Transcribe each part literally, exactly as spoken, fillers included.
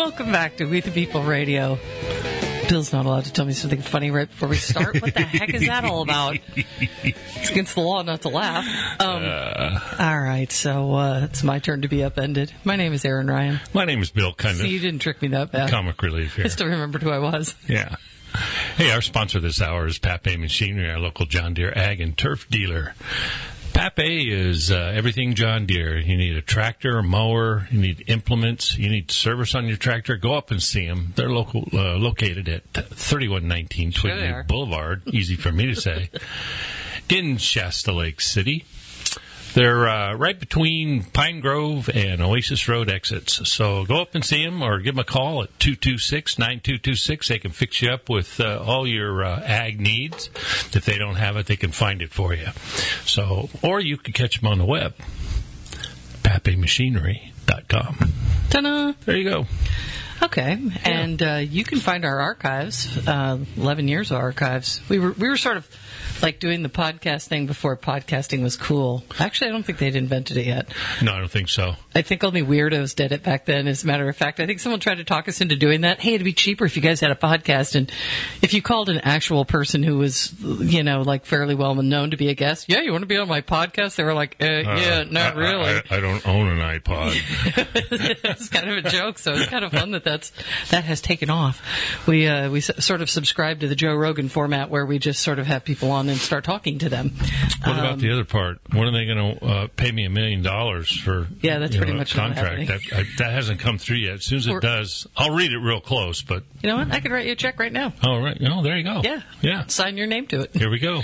Welcome back to We the People Radio. Bill's not allowed to tell me something funny right before we start. What the heck is that all about? It's against the law not to laugh. Um, uh, all right, so uh, it's my turn to be upended. My name is Aaron Ryan. My name is Bill Cundiff. See, you didn't trick me that bad. Comic relief here. I still remembered who I was. Yeah. Hey, our sponsor this hour is Pape Machinery, our local John Deere ag and turf dealer. Pape is uh, everything John Deere. You need a tractor, a mower, you need implements, you need service on your tractor. Go up and see them. They're local, uh, located at thirty-one nineteen Twin Sure Boulevard, easy for me to say, in Shasta Lake City. They're uh, right between Pine Grove and Oasis Road exits. So go up and see them or give them a call at two two six, nine two two six. They can fix you up with uh, all your uh, ag needs. If they don't have it, they can find it for you. So, or you can catch them on the web, pape machinery dot com. Ta-da! There you go. Okay, and uh, you can find our archives, uh, eleven years of archives. We were we were sort of like doing the podcast thing before podcasting was cool. Actually, I don't think they'd invented it yet. No, I don't think so. I think only weirdos did it back then, as a matter of fact. I think someone tried to talk us into doing that. Hey, it'd be cheaper if you guys had a podcast. And if you called an actual person who was, you know, like fairly well known to be a guest, yeah, you want to be on my podcast? They were like, uh, yeah, uh, not I, really. I, I don't own an iPod. It's kind of a joke, so it's kind of fun that that's, that has taken off. We, uh, we s- sort of subscribe to the Joe Rogan format where we just sort of have people on and start talking to them. What um, about the other part? When are they going to uh, pay me a million dollars for yeah, that's pretty know, much a contract? That, I, that hasn't come through yet. As soon as it or, does, I'll read it real close. But you know what? I could write you a check right now. Oh, right. Oh, there you go. Yeah. Yeah. Sign your name to it. Here we go.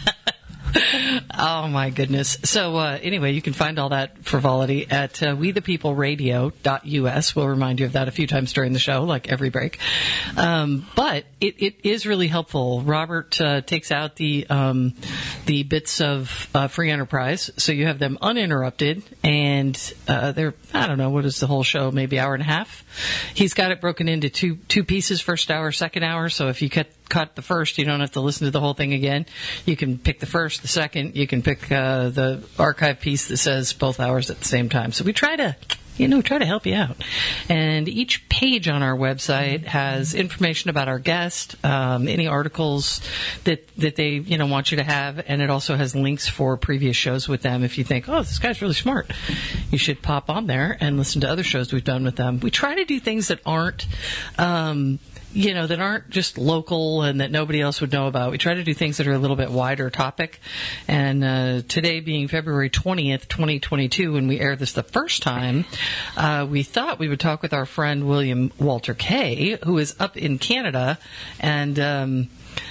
Oh, my goodness. So, uh, anyway, you can find all that frivolity at uh, we the people radio dot u s. We'll remind you of that a few times during the show, like every break. Um, but it, it is really helpful. Robert uh, takes out the um, the bits of uh, free enterprise, so you have them uninterrupted, and uh, they're, I don't know, what is the whole show, maybe hour and a half? He's got it broken into two two pieces, first hour, second hour, so if you cut cut the first, you don't have to listen to the whole thing again. You can pick the first, the second. You can pick uh, the archive piece that says both hours at the same time. So we try to, you know, try to help you out. And each page on our website has information about our guest, um, any articles that that they, you know, want you to have, and it also has links for previous shows with them. If you think, oh, this guy's really smart, you should pop on there and listen to other shows we've done with them. We try to do things that aren't um you know, that aren't just local and that nobody else would know about. We try to do things that are a little bit wider topic. And uh, today being February twentieth, twenty twenty-two, when we aired this the first time, uh, we thought we would talk with our friend William Walter Kay, who is up in Canada. And, um,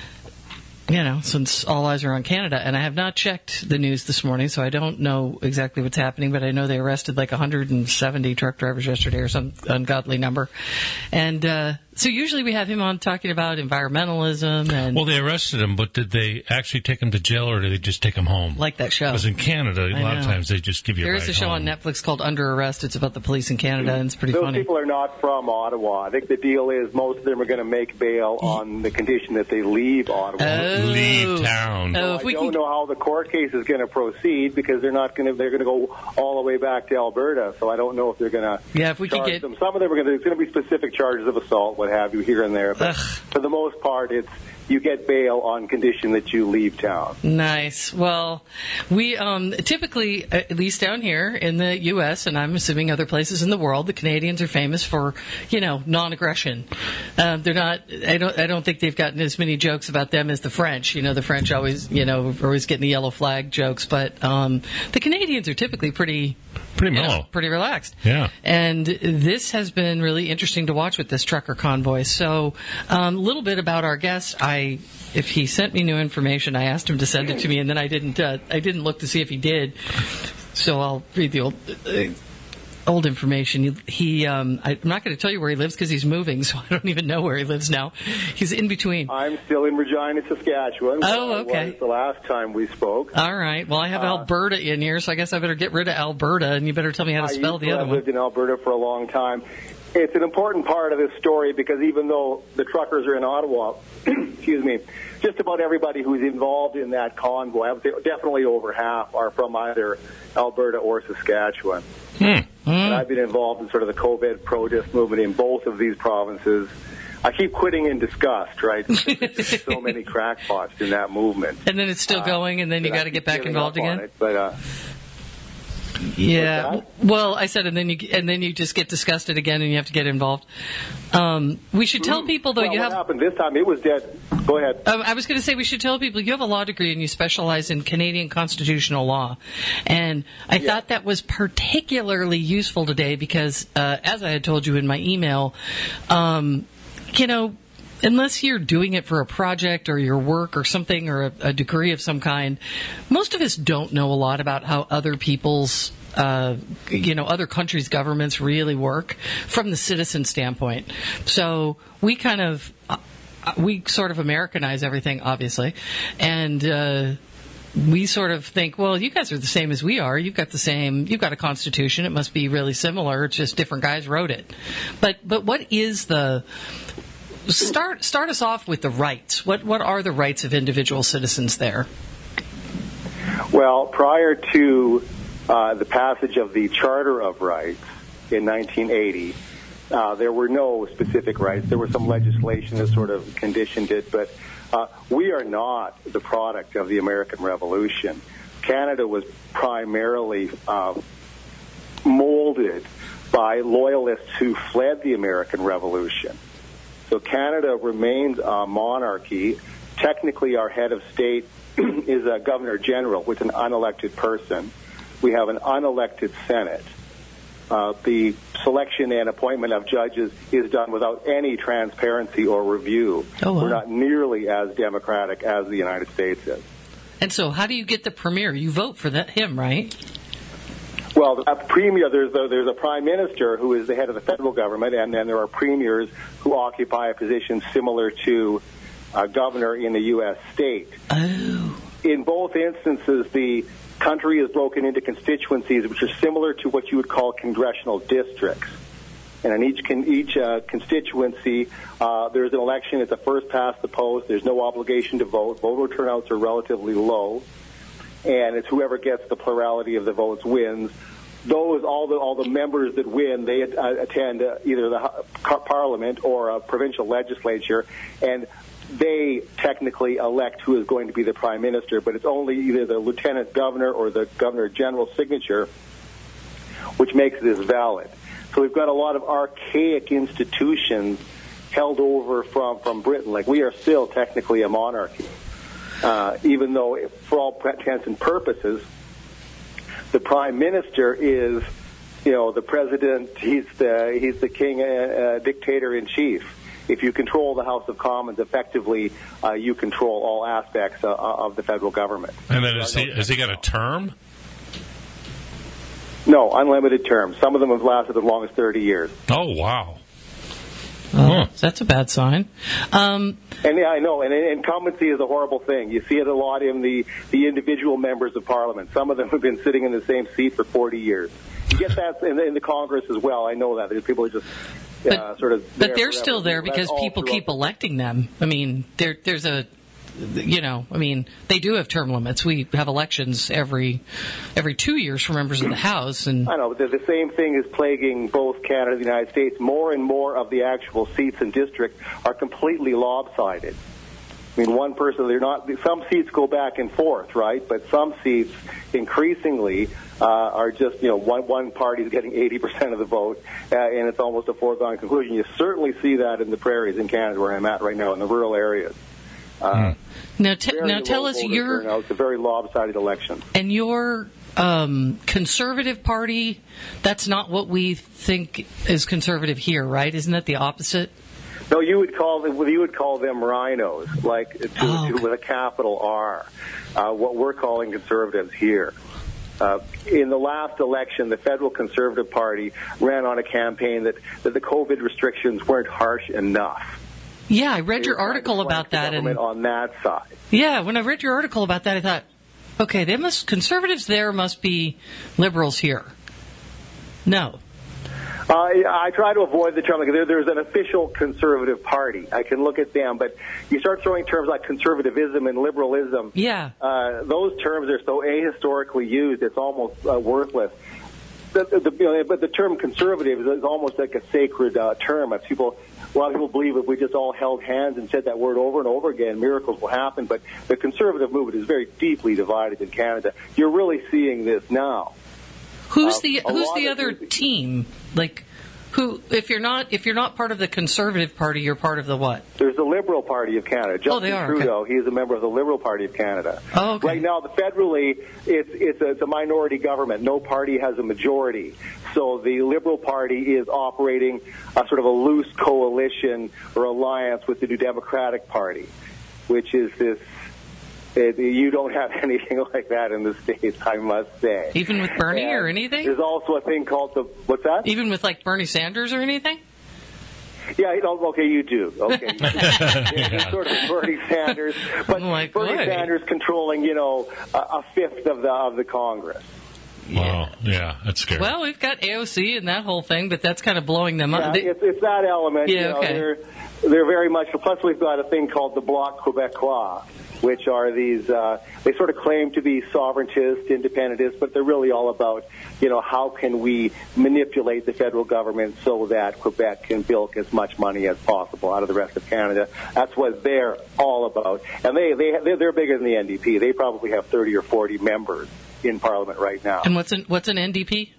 you know, since all eyes are on Canada, and I have not checked the news this morning, so I don't know exactly what's happening, but I know they arrested like one hundred seventy truck drivers yesterday or some ungodly number. And uh, so usually we have him on talking about environmentalism. And well, they arrested him, but did they actually take him to jail, or did they just take him home? Like that show. Because in Canada, a I lot know. of times they just give you there a ride ride is a show home. on Netflix called Under Arrest. It's about the police in Canada, and it's pretty Those funny. people are not from Ottawa. I think the deal is most of them are going to make bail on the condition that they leave Ottawa. Oh. Leave town. Oh, So if I we don't can... know how the court case is going to proceed because they're not going to. They're going to go all the way back to Alberta. So I don't know if they're going to. Yeah, if we could charge get them. Some of them are going to. There's going to be specific charges of assault, what have you, here and there. But Ugh. for the most part, it's you get bail on condition that you leave town. Nice. Well, we um, typically, at least down here in the U S, and I'm assuming other places in the world, the Canadians are famous for, you know, non-aggression. Um, they're not. I don't. I don't think they've gotten as many jokes about them as the French. You know, the French always, you know, are always getting the yellow flag jokes, but um, the Canadians are typically pretty. Pretty You know, mellow. pretty relaxed. Yeah. And this has been really interesting to watch with this trucker convoy. So a um, little bit about our guest. I, if he sent me new information, I asked him to send it to me, and then I didn't. Uh, I didn't look to see if he did. So I'll read the old. Uh, Old information. He, he um, I'm not going to tell you where he lives because he's moving, so I don't even know where he lives now. He's in between. I'm still in Regina, Saskatchewan. Oh, where I okay. was the last time we spoke. All right. Well, I have Uh, Alberta in here, so I guess I better get rid of Alberta, and you better tell me how to I spell used the to other have one. lived in Alberta for a long time. It's an important part of this story because even though the truckers are in Ottawa, excuse me, just about everybody who's involved in that convoy, I would say definitely over half, are from either Alberta or Saskatchewan. Hmm. And I've been involved in sort of the COVID protest movement in both of these provinces. I keep quitting in disgust, right? There's so many crackpots in that movement. And then it's still going, and then you got to get back involved again? It, but, uh, yeah. Well, I said, and then you and then you just get disgusted again, and you have to get involved. Um, we should tell people, though, well, you what have. happened this time? It was dead. Go ahead. Um, I was going to say we should tell people you have a law degree and you specialize in Canadian constitutional law, and I yeah. thought that was particularly useful today because, uh, as I had told you in my email, um, you know. Unless you're doing it for a project or your work or something or a, a degree of some kind, most of us don't know a lot about how other people's, uh, you know, other countries' governments really work from the citizen standpoint. So we kind of, uh, we sort of Americanize everything, obviously, and uh, we sort of think, well, you guys are the same as we are. You've got the same, you've got a constitution. It must be really similar. It's just different guys wrote it. But but what is the Start start us off with the rights. What what are the rights of individual citizens there? Well, prior to uh, the passage of the Charter of Rights in nineteen eighty, uh, there were no specific rights. There was some legislation that sort of conditioned it, but uh, we are not the product of the American Revolution. Canada was primarily uh, molded by loyalists who fled the American Revolution. So Canada remains a monarchy. Technically, our head of state is a governor general, with an unelected person. We have an unelected Senate. Uh, the selection and appointment of judges is done without any transparency or review. Oh, wow. We're not nearly as democratic as the United States is. And so how do you get the premier? You vote for that him, right? Well, the premier, there's a, there's a prime minister who is the head of the federal government, and then there are premiers who occupy a position similar to a governor in the U S state. Oh. In both instances, the country is broken into constituencies which are similar to what you would call congressional districts. And in each con- each uh, constituency, uh, there's an election. It's a first past the post. There's no obligation to vote. Voter turnouts are relatively low. And it's whoever gets the plurality of the votes wins. Those, all the all the members that win, they uh, attend uh, either the uh, parliament or a provincial legislature, and they technically elect who is going to be the prime minister, but it's only either the lieutenant governor or the governor general's signature which makes this valid. So we've got a lot of archaic institutions held over from, from Britain. Like, we are still technically a monarchy. Uh, even though, for all intents and purposes, the prime minister is, you know, the president. He's the he's the king, uh, uh, dictator in chief. If you control the House of Commons effectively, uh, you control all aspects uh, of the federal government. And then has he, has he got a term? No, unlimited terms. Some of them have lasted as long as thirty years. Oh, wow. Oh, huh. That's a bad sign. Um, and yeah, I know. And incumbency is a horrible thing. You see it a lot in the, the individual members of Parliament. Some of them have been sitting in the same seat for forty years. You get that in the, in the Congress as well. I know that. There's people who just uh, but, sort of... But they're still there because people keep electing them. I mean, there, there's a... You know, I mean, they do have term limits. We have elections every every two years for members of the House, and I know, but the same thing is plaguing both Canada and the United States. More and more of the actual seats and districts are completely lopsided. I mean, one person, they're not. Some seats go back and forth, right? But some seats, increasingly, uh, are just, you know, one one party is getting eighty percent of the vote, uh, and it's almost a foregone conclusion. You certainly see that in the prairies in Canada, where I'm at right now, in the rural areas. Uh, now, t- now tell us your... Turnout. It's a very lopsided election. And your um, Conservative Party, that's not what we think is conservative here, right? Isn't that the opposite? No, you would call them, you would call them rhinos, like to, oh, okay. to, with a capital R. Uh, what we're calling conservatives here. Uh, in the last election, the federal Conservative Party ran on a campaign that, that the COVID restrictions weren't harsh enough. Yeah, I read your article about that, and on that side. Yeah, when I read your article about that, I thought, okay, they must conservatives there must be liberals here. No. Uh, I try to avoid the term. Like, there, there's an official conservative party. I can look at them, but you start throwing terms like conservatism and liberalism. Yeah. Uh, those terms are so ahistorically used, it's almost uh, worthless. the, the, you know, but the term conservative is almost like a sacred uh, term. If people, a lot of people believe if we just all held hands and said that word over and over again, miracles will happen. But the conservative movement is very deeply divided in Canada. You're really seeing this now. Who's uh, the Who's the other the, team? Like, who? If you're not if you're not part of the Conservative Party, you're part of the what? There's the Liberal Party of Canada. Justin oh, they are. Trudeau, Okay. he is a member of the Liberal Party of Canada. Oh, okay. Right now, the federally, it's it's a, it's a minority government. No party has a majority. So the Liberal Party is operating a sort of a loose coalition or alliance with the New Democratic Party, which is this. It, you don't have anything like that in the States, I must say. Even with Bernie and or anything? There's also a thing called the, what's that? Even with like Bernie Sanders or anything? Yeah, you know, okay, you do. Okay. yeah. Sort of Bernie Sanders. But like, Bernie what? Sanders controlling, you know, a, a fifth of the of the Congress. Wow, yeah, that's scary. Well, we've got A O C and that whole thing, but that's kind of blowing them yeah, up. They, it's, it's that element. Yeah, you know, okay. They're, they're very much, plus we've got a thing called the Bloc Québécois, which are these, uh, they sort of claim to be sovereigntists, independentists, but they're really all about, you know, how can we manipulate the federal government so that Quebec can bilk as much money as possible out of the rest of Canada. That's what they're all about. And they, they, they're bigger than the N D P. They probably have thirty or forty members in Parliament right now. And what's an, what's an N D P?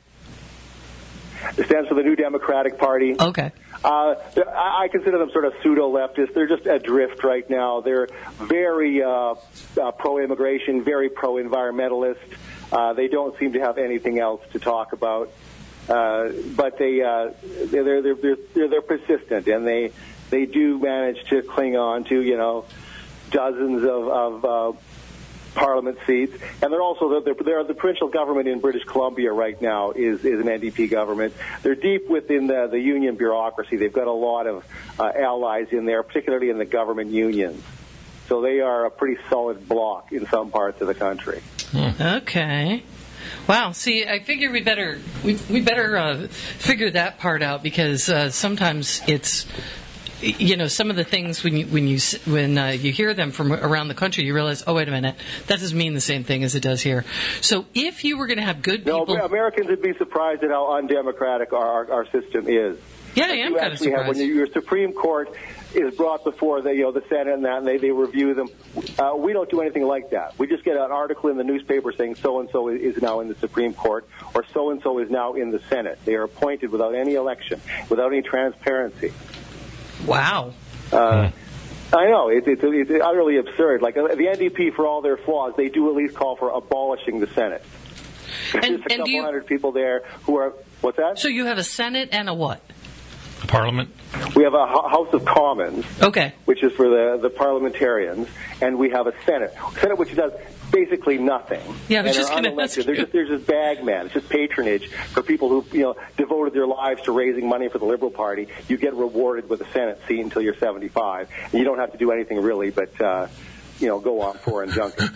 It stands for the New Democratic Party. Okay. Uh, I consider them sort of pseudo-leftists. They're just adrift right now. They're very uh, uh, pro-immigration, very pro-environmentalist. Uh, they don't seem to have anything else to talk about. Uh, but they, uh, they're, they're, they're, they're, they're persistent, and they they do manage to cling on to, you know, dozens of, of uh, Parliament seats, and they're also the, they're the provincial government in British Columbia right now is, is an N D P government. They're deep within the, the union bureaucracy. They've got a lot of uh, allies in there, particularly in the government unions. So they are a pretty solid bloc in some parts of the country. Hmm. Okay. Wow. See, I figure we better we we better uh, figure that part out because uh, sometimes it's. You know, some of the things when you when you when uh, you hear them from around the country, you realize, oh, wait a minute, that doesn't mean the same thing as it does here. So, if you were going to have good people, no, Americans would be surprised at how undemocratic our our, our system is. Yeah, I am kind of surprised. Have, when your Supreme Court is brought before the you know the Senate and that, and they they review them, uh, we don't do anything like that. We just get an article in the newspaper saying so and so is now in the Supreme Court or so and so is now in the Senate. They are appointed without any election, without any transparency. Wow. Uh, I know. It, it, it's utterly absurd. Like, uh, the N D P, for all their flaws, they do at least call for abolishing the Senate. And, There's a couple you, hundred people there who are... What's that? So you have a Senate and a what? A Parliament? We have a House of Commons, okay, which is for the, the parliamentarians, and we have a Senate. Senate which does basically nothing. Yeah, I was and just going to ask you. They're just, they're just bagman. It's just patronage for people who, you know, devoted their lives to raising money for the Liberal Party. You get rewarded with a Senate seat until you're seventy-five, and you don't have to do anything really but, uh, you know, go on foreign junket.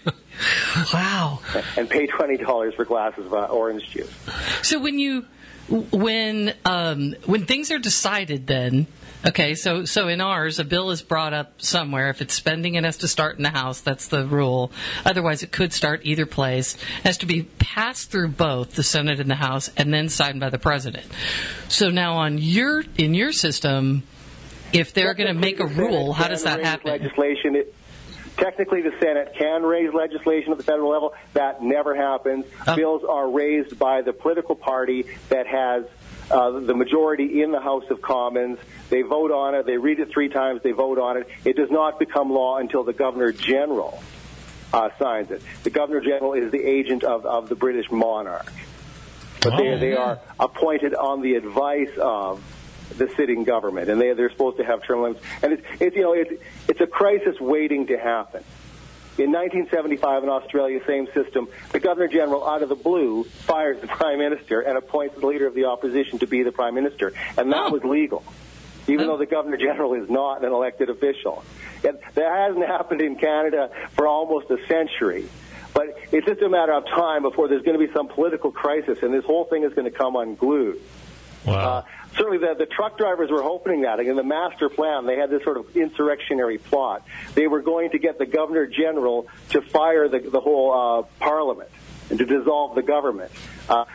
Wow. And pay twenty dollars for glasses of uh, orange juice. So when you... When um, when things are decided, then okay, so so in ours, a bill is brought up somewhere. If it's spending, it has to start in the House. That's the rule. Otherwise, it could start either place. It has to be passed through both the Senate and the House, and then signed by the president. So now, on your in your system, if they're going to make a rule, how does that happen? Legislation. It, Technically, the Senate can raise legislation at the federal level. That never happens. Oh. Bills are raised by the political party that has uh, the majority in the House of Commons. They vote on it. They read it three times. They vote on it. It does not become law until the Governor General uh, signs it. The Governor General is the agent of, of the British monarch. But oh, they, they are appointed on the advice of the sitting government, and they they're supposed to have term limits. And it's, it's you know it's it's a crisis waiting to happen. In nineteen seventy-five in Australia, same system. The Governor General, out of the blue, fires the Prime Minister and appoints the leader of the opposition to be the Prime Minister, and that oh. was legal, even oh. though the Governor General is not an elected official. And that hasn't happened in Canada for almost a century. But it's just a matter of time before there's going to be some political crisis, and this whole thing is going to come unglued. Wow. Uh, certainly the, the truck drivers were hoping that. In the master plan, they had this sort of insurrectionary plot. They were going to get the Governor General to fire the, the whole uh, Parliament and to dissolve the government, uh, which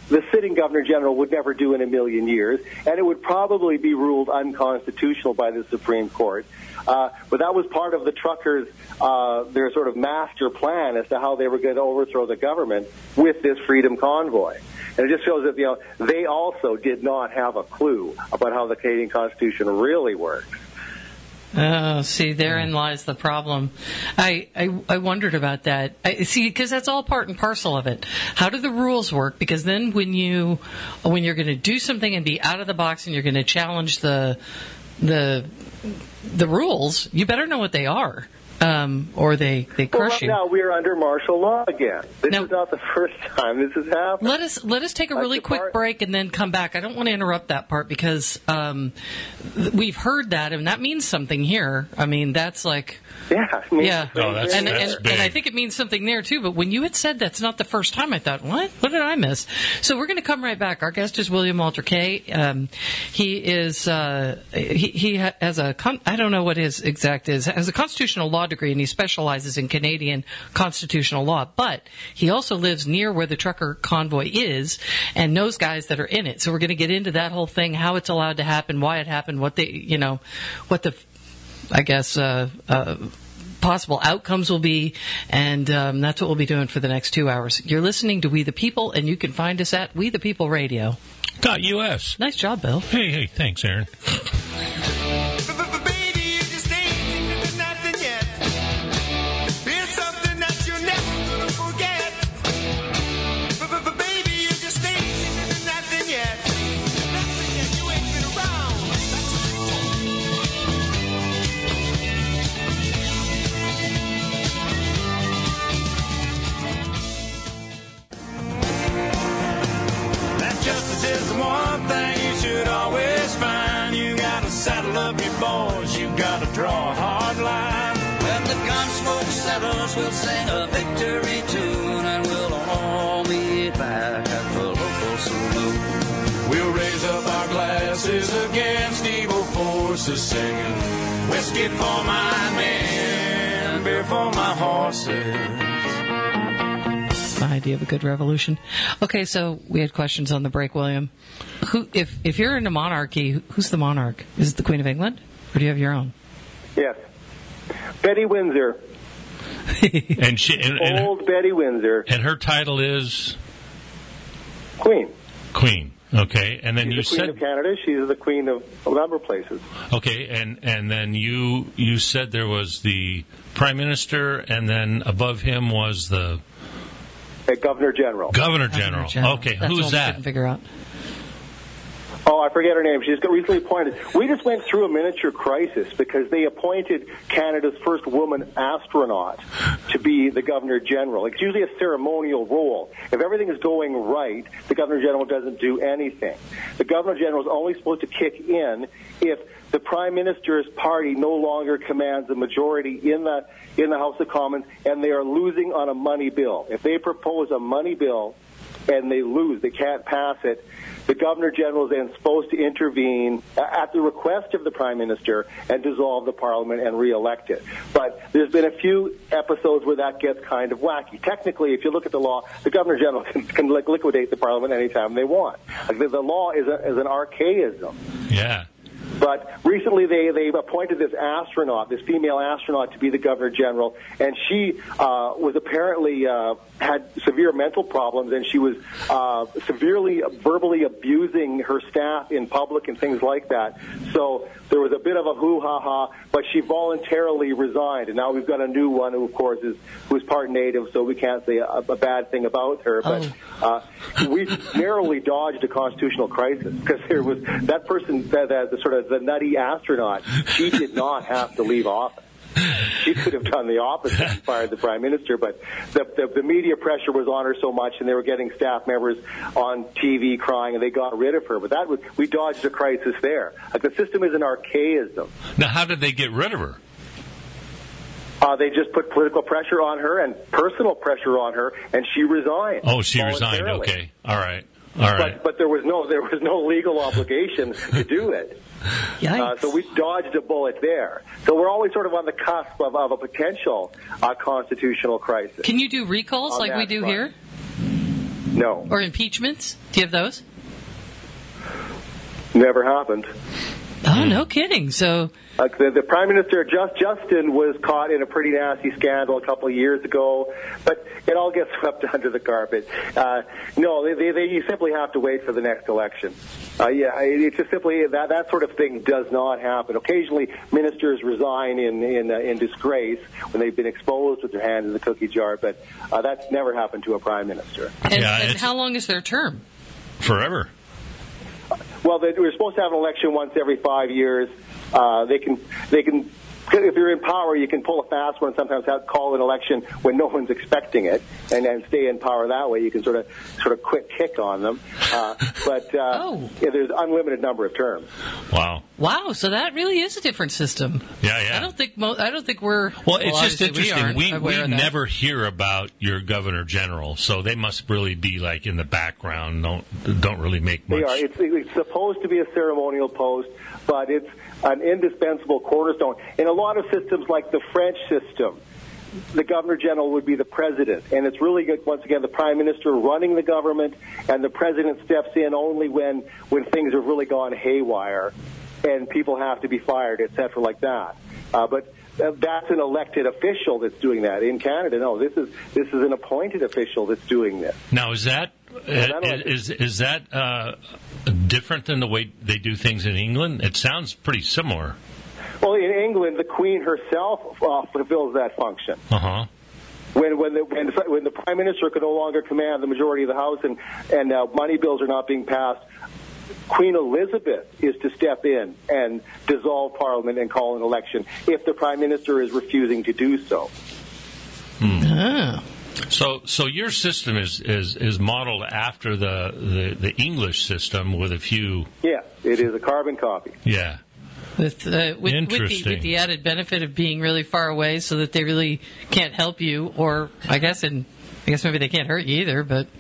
the sitting Governor General would never do in a million years, and it would probably be ruled unconstitutional by the Supreme Court. Uh, but that was part of the truckers, uh, their sort of master plan as to how they were going to overthrow the government with this Freedom Convoy. And it just shows that, you know, they also did not have a clue about how the Canadian Constitution really works. Oh, see, therein lies the problem. I, I, I wondered about that. I, see, because that's all part and parcel of it. How do the rules work? Because then when you, when you're going to do something and be out of the box and you're going to challenge the, the, the rules, you better know what they are. Um, or they, they crush well, you. Now we're under martial law again. This now, is not the first time this has happened. Let us let us take a really quick part. break and then come back. I don't want to interrupt that part because um, th- we've heard that, and that means something here. I mean, that's like... Yeah. Yeah. Oh, that's, and, that's and, big. and I think it means something there, too. But when you had said that's not the first time, I thought, what? What did I miss? So we're going to come right back. Our guest is William Walter Kay. Um, he is... Uh, he, he has a... Con- I don't know what his exact is. Has a constitutional law degree, and he specializes in Canadian constitutional law, but he also lives near where the trucker convoy is and knows guys that are in it. So we're going to get into that whole thing, how it's allowed to happen, why it happened, what they, you know, what the, I guess, uh, uh, possible outcomes will be, and um, that's what we'll be doing for the next two hours. You're listening to We the People, and you can find us at We the People Radio. Dot U S. Nice job, Bill. Hey, hey, thanks, Aaron. Saddle up your boys, you gotta draw a hard line. When the gun smoke settles, we'll sing a victory tune, and we'll all meet back at the local saloon. We'll raise up our glasses against evil forces, singing whiskey for my men, beer for my horses. My idea of a good revolution. Okay, so we had questions on the break, William. Who, if if you're in a monarchy, who's the monarch? Is it the Queen of England, or do you have your own? Yes, Betty Windsor. and she, and, and old Betty Windsor. And her title is Queen. Queen. Okay, and then She's you the Queen said of Canada. She's the Queen of a number of places. Okay, and and then you you said there was the Prime Minister, and then above him was the A Governor General. Governor General. Governor General. Okay, That's who's what we that? couldn't figure out. Oh, I forget her name. She just got recently appointed. We just went through a miniature crisis because they appointed Canada's first woman astronaut to be the Governor General. It's usually a ceremonial role. If everything is going right, the Governor General doesn't do anything. The Governor General is only supposed to kick in if the Prime Minister's party no longer commands a majority in the in the House of Commons and they are losing on a money bill. If they propose a money bill and they lose, they can't pass it, the Governor General is then supposed to intervene at the request of the Prime Minister and dissolve the Parliament and re-elect it. But there's been a few episodes where that gets kind of wacky. Technically, if you look at the law, the Governor General can, can liquidate the Parliament anytime they want. Like the, the law is, a, is an archaism. Yeah. But recently they, they appointed this astronaut, this female astronaut, to be the Governor General, and she uh, was apparently uh, had severe mental problems, and she was uh, severely verbally abusing her staff in public and things like that. So there was a bit of a hoo-ha-ha, but she voluntarily resigned, and now we've got a new one who, of course, is who's part native, so we can't say a, a bad thing about her. But uh, we narrowly dodged a constitutional crisis because there was that person, that, that the sort of the nutty astronaut, she did not have to leave office. She could have done the opposite and fired the Prime Minister, but the, the, the media pressure was on her so much, and they were getting staff members on T V crying, and they got rid of her. But that was, we dodged a crisis there. Like, the system is an archaism. Now, how did they get rid of her? Uh, they just put political pressure on her and personal pressure on her, and she resigned. Oh, she resigned. Okay, all right, all right. But, but there was no there was no legal obligation to do it. Uh, so we dodged a bullet there. So we're always sort of on the cusp of, of a potential uh, constitutional crisis. Can you do recalls like we do front. here? No. Or impeachments? Do you have those? Never happened. Oh, no kidding. So Uh, the, the Prime Minister, Just, Justin, was caught in a pretty nasty scandal a couple of years ago, but it all gets swept under the carpet. Uh, no, they, they, they, you simply have to wait for the next election. Uh, yeah, it, it's just simply that that sort of thing does not happen. Occasionally, ministers resign in in, uh, in disgrace when they've been exposed with their hand in the cookie jar, but uh, that's never happened to a Prime Minister. and, Yeah, and it's- how long is their term? Forever. Well, they, we're supposed to have an election once every five years. Uh, they can, they can, if you're in power, you can pull a fast one and sometimes have, call an election when no one's expecting it, and then stay in power that way. You can sort of, sort of quick kick on them. Uh, but uh, Oh. yeah, there's unlimited number of terms. Wow. Wow, so that really is a different system. Yeah, yeah. I don't think mo- I don't think we're Well, it's just obviously interesting. We, We aren't we, aware of that. never hear about your governor general, so they must really be like in the background. Don't don't really make much. They are. It's, it's supposed to be a ceremonial post, but it's an indispensable cornerstone. In a lot of systems, like the French system, the Governor General would be the president, and it's really good, once again, the Prime Minister running the government, and the president steps in only when when things have really gone haywire, and people have to be fired, et cetera, like that. Uh, but uh, that's an elected official that's doing that. In Canada, no, this is this is an appointed official that's doing this. Now, is that that uh, like- is is that uh, different than the way they do things in England? It sounds pretty similar. Well, in England, the Queen herself uh, fulfills that function. Uh huh. When when the when, when the Prime Minister can no longer command the majority of the House and and uh, money bills are not being passed, Queen Elizabeth is to step in and dissolve Parliament and call an election if the Prime Minister is refusing to do so. Ah. So, so your system is, is, is modeled after the, the, the English system with a few, Yes, it is a carbon copy. yeah. With, uh, with, with, the, Interesting. with the added benefit of being really far away, so that they really can't help you, or I guess, and I guess maybe they can't hurt you either. But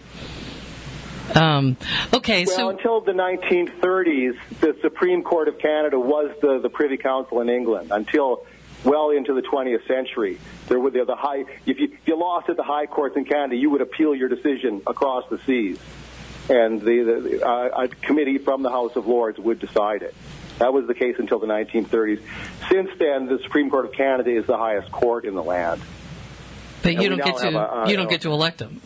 um, okay, Well, so until the nineteen thirties, the Supreme Court of Canada was the, the Privy Council in England. Until well into the twentieth century, there were the, the high. If you, if you lost at the high courts in Canada, you would appeal your decision across the seas, and the, the uh, a committee from the House of Lords would decide it. That was the case until the nineteen thirties. Since then, the Supreme Court of Canada is the highest court in the land. but and you we don't now get to have a, uh, you don't get to elect them.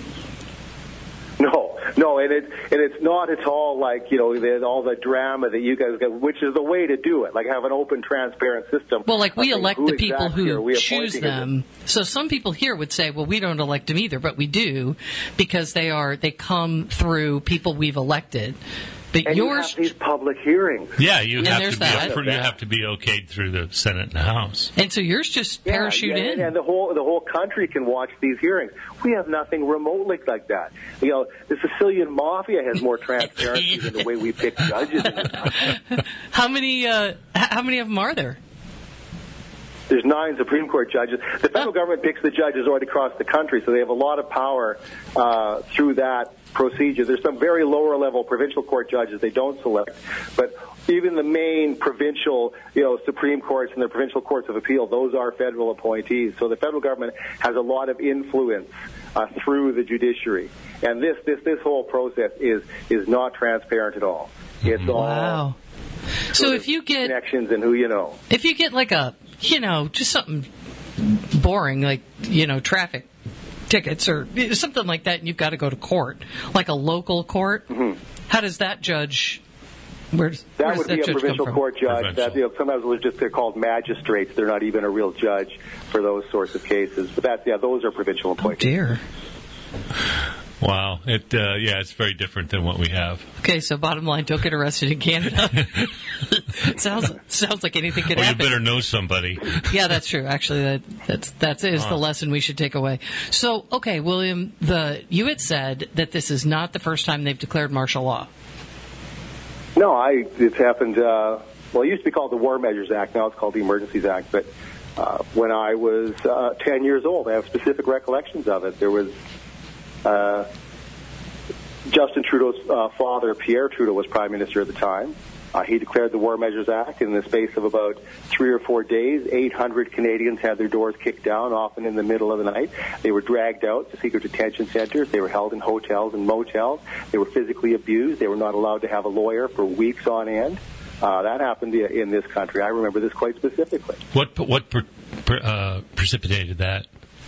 No, no, and it and it's not at all like, you know, there's all the drama that you guys get, which is the way to do it. Like have an open, transparent system. Well, like we I think elect who the people exactly are we who choose appointing? them. So some people here would say, "Well, we don't elect them either," but we do because they are they come through people we've elected. But And you yours, have these public hearings. Yeah, you And have there's to be that. appro- you have to be okayed through the Senate and the House. and so yours just Yeah, parachute yeah, in. and the whole the whole country can watch these hearings. We have nothing remotely like that. You know, the Sicilian mafia has more transparency than the way we pick judges in this country. How many? Uh, h- how many of them are there? There's nine Supreme Court judges. The federal government picks the judges right across the country, so they have a lot of power uh, through that procedure. There's some very lower level provincial court judges they don't select, but even the main provincial, you know, Supreme Courts and the provincial courts of appeal, those are federal appointees. So the federal government has a lot of influence uh, through the judiciary, and this this this whole process is is not transparent at all. It's all Wow. So sort if of you get connections and who you know. if you get like a you know just something boring like you know traffic tickets or something like that, and you've got to go to court, like a local court, Mm-hmm. how does that judge? Where's That where does would that be a judge come provincial from? court judge. Provincial. That, you know, sometimes we're just they're called magistrates. They're not even a real judge for those sorts of cases. But that's yeah, those are provincial Oh appointees. dear. Wow, it uh, yeah, it's very different than what we have. Okay, so bottom line, don't get arrested in Canada. sounds sounds like anything could Or you happen. better know somebody. Yeah, that's true. Actually, that that's that is the lesson we should take away. So, okay, William, the you had said that this is not the first time they've declared martial law. No, I it's happened. Uh, well, it used to be called the War Measures Act. Now it's called the Emergencies Act. But uh, when I was uh, ten years old, I have specific recollections of it. There was uh, Justin Trudeau's uh, father, Pierre Trudeau, was Prime Minister at the time, Uh, he declared the War Measures Act. In the space of about three or four days, eight hundred Canadians had their doors kicked down, often in the middle of the night. They were dragged out to secret detention centers. They were held in hotels and motels. They were physically abused. They were not allowed to have a lawyer for weeks on end. Uh, that happened in this country. I remember this quite specifically. What what per, per, uh, precipitated that?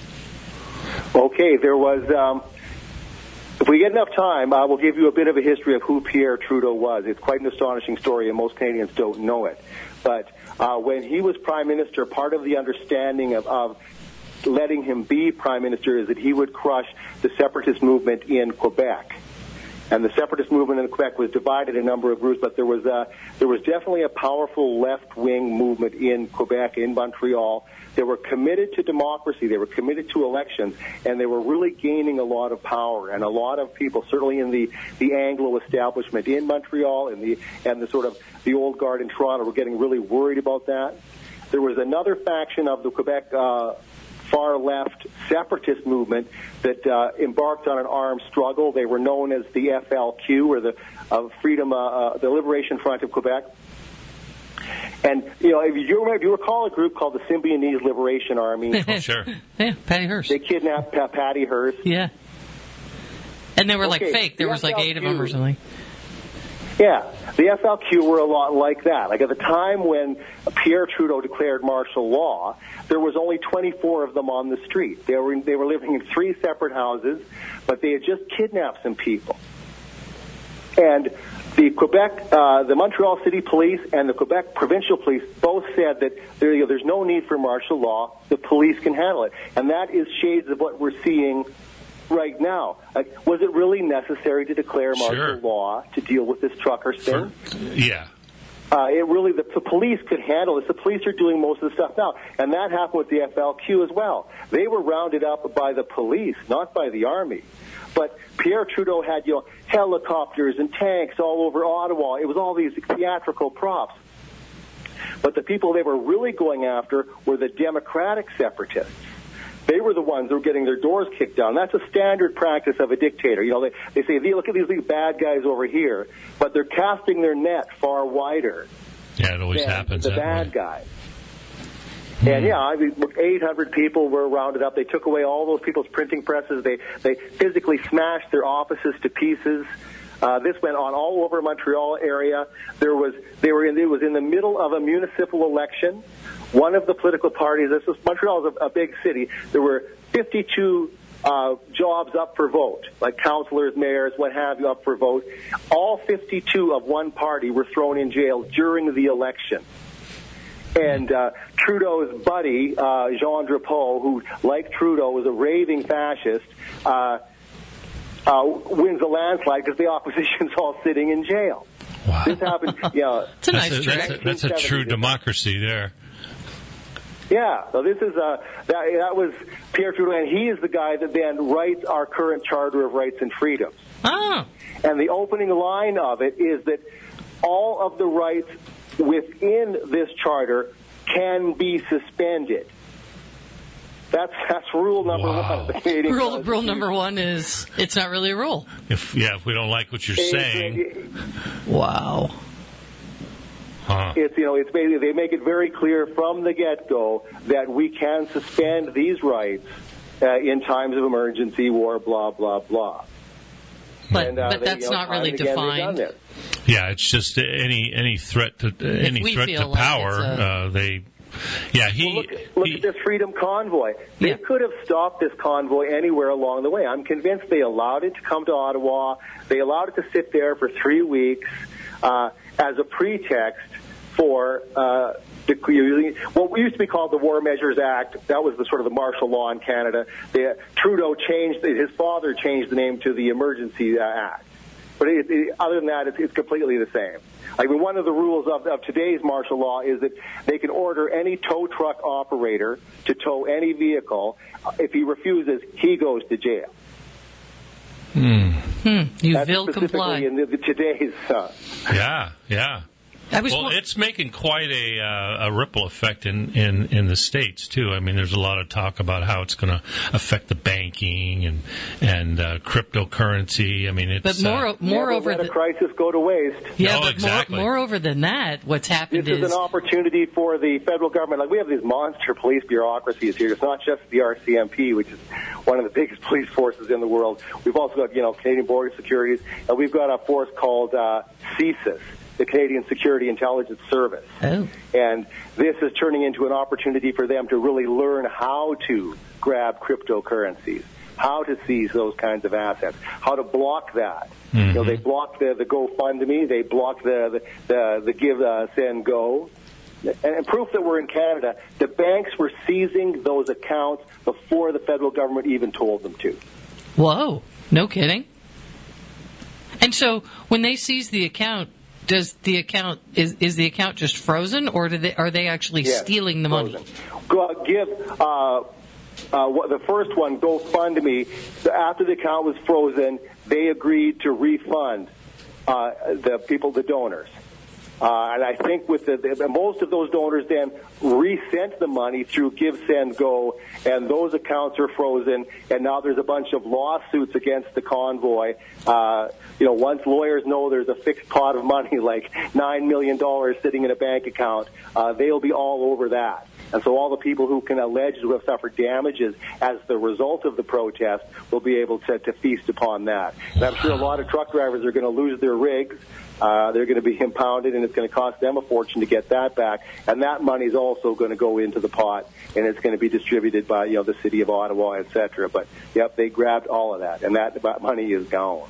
Okay, there was... Um, If we get enough time, I will give you a bit of a history of who Pierre Trudeau was. It's quite an astonishing story, and most Canadians don't know it. But uh, when he was Prime Minister, part of the understanding of, of letting him be Prime Minister is that he would crush the separatist movement in Quebec. And the separatist movement in Quebec was divided in a number of groups, but there was a, there was definitely a powerful left-wing movement in Quebec, in Montreal. They were committed to democracy. They were committed to elections, and they were really gaining a lot of power. And a lot of people, certainly in the, the Anglo establishment in Montreal and the and the sort of the old guard in Toronto, were getting really worried about that. There was another faction of the Quebec uh, far-left separatist movement that uh, embarked on an armed struggle. They were known as the F L Q, or the uh, Freedom, uh, uh, the Liberation Front of Quebec. And, you know, if you, remember, if you recall a group called the Symbionese Liberation Army. Oh, sure. Yeah, Patty Hearst. They kidnapped pa- Patty Hearst. Yeah. And they were Okay, like fake. There the was like F L Q, eight of them or something. Yeah. The F L Q were a lot like that. Like at the time when Pierre Trudeau declared martial law, there was only twenty-four of them on the street. They were, they were living in three separate houses, but they had just kidnapped some people. And the Quebec, uh, the Montreal City Police and the Quebec Provincial Police both said that there, you know, there's no need for martial law. The police can handle it. And that is shades of what we're seeing right now. Like, was it really necessary to declare martial Sure. law to deal with this trucker thing? For, yeah. Uh, it really, the, the police could handle this. The police are doing most of the stuff now. And that happened with the F L Q as well. They were rounded up by the police, not by the army. But Pierre Trudeau had, you know, helicopters and tanks all over Ottawa. It was all these theatrical props. But the people they were really going after were the Democratic separatists. They were the ones that were getting their doors kicked down. That's a standard practice of a dictator. You know, they, they say, look at these, these bad guys over here, but they're casting their net far wider Yeah, it always than happens the that bad way. guys. And yeah, I mean, eight hundred people were rounded up. They took away all those people's printing presses. They they physically smashed their offices to pieces. Uh, this went on all over Montreal area. There was they were in it was in the middle of a municipal election. One of the political parties. This was Montreal is a, a big city. There were fifty-two uh, jobs up for vote, like councillors, mayors, what have you, up for vote. All fifty-two of one party were thrown in jail during the election. And uh, Trudeau's buddy, uh, Jean Drapeau, who, like Trudeau, was a raving fascist, uh, uh, wins a landslide because the opposition's all sitting in jail. Wow. This happened, you know... It's a That's nice a, trick. that's, a, that's a true democracy there. Yeah, so this is a, that, that was Pierre Trudeau, and he is the guy that then writes our current Charter of Rights and Freedoms. Oh. And the opening line of it is that all of the rights within this charter can be suspended. That's that's rule number Wow. one of the Canadian Rule, Constitution. rule number one is it's not really a rule. If yeah, if we don't like what you're saying, Wow. huh? It's, you know, it's basically, they make it very clear from the get-go that we can suspend these rights uh, in times of emergency, war, blah, blah, blah. But, And, uh, but they, that's you know, not time really and again, they've done defined. this. Yeah, it's just any any threat to any we threat feel to like power. it's a- uh, they, yeah, he. Well, look, look he- at this Freedom Convoy. They Yeah. could have stopped this convoy anywhere along the way. I'm convinced they allowed it to come to Ottawa. They allowed it to sit there for three weeks uh, as a pretext for uh, the, using what used to be called the War Measures Act. That was the sort of the martial law in Canada. The, Trudeau changed, his father changed the name to the Emergency uh, Act. But it, it, other than that, it's, it's completely the same. I mean, one of the rules of, of today's martial law is that they can order any tow truck operator to tow any vehicle. If he refuses, he goes to jail. Hmm. You That's will specifically comply. in the, the today's. Uh, yeah, yeah. I was well, more- it's making quite a uh, a ripple effect in, in, in the States, too. I mean, there's a lot of talk about how it's going to affect the banking and and uh, cryptocurrency. I mean, it's... But more, uh, moreover... Never let a the- crisis go to waste. Yeah, No, but exactly. more, moreover than that, what's happened This is an opportunity for the federal government. Like, we have these monster police bureaucracies here. It's not just the R C M P, which is one of the biggest police forces in the world. We've also got, you know, Canadian Border Securities, and we've got a force called uh, C S I S, the Canadian Security Intelligence Service. Oh. And this is turning into an opportunity for them to really learn how to grab cryptocurrencies, how to seize those kinds of assets, how to block that. Mm-hmm. You know, they blocked the, the GoFundMe, they blocked the the, the, the Give, uh, Send, Go. And, and proof that we're in Canada, the banks were seizing those accounts before the federal government even told them to. Whoa, no kidding. And so when they seize the account, does the account is is the account just frozen, or do they are they actually Yes, stealing the frozen. money? Go, give uh, uh, what, the first one, GoFundMe. After the account was frozen, they agreed to refund uh, the people, the donors. Uh, and I think with the, the most of those donors then resent the money through Give, Send, Go, and those accounts are frozen. And now there's a bunch of lawsuits against the convoy. Uh, you know, once lawyers know there's a fixed pot of money, like nine million dollars sitting in a bank account, uh, they'll be all over that. And so all the people who can allege to have suffered damages as the result of the protest will be able to, to feast upon that. And I'm sure a lot of truck drivers are going to lose their rigs. Uh, they're going to be impounded, and it's going to cost them a fortune to get that back. And that money is also going to go into the pot, and it's going to be distributed by, you know, the city of Ottawa, et cetera. But, yep, they grabbed all of that, and that money is gone.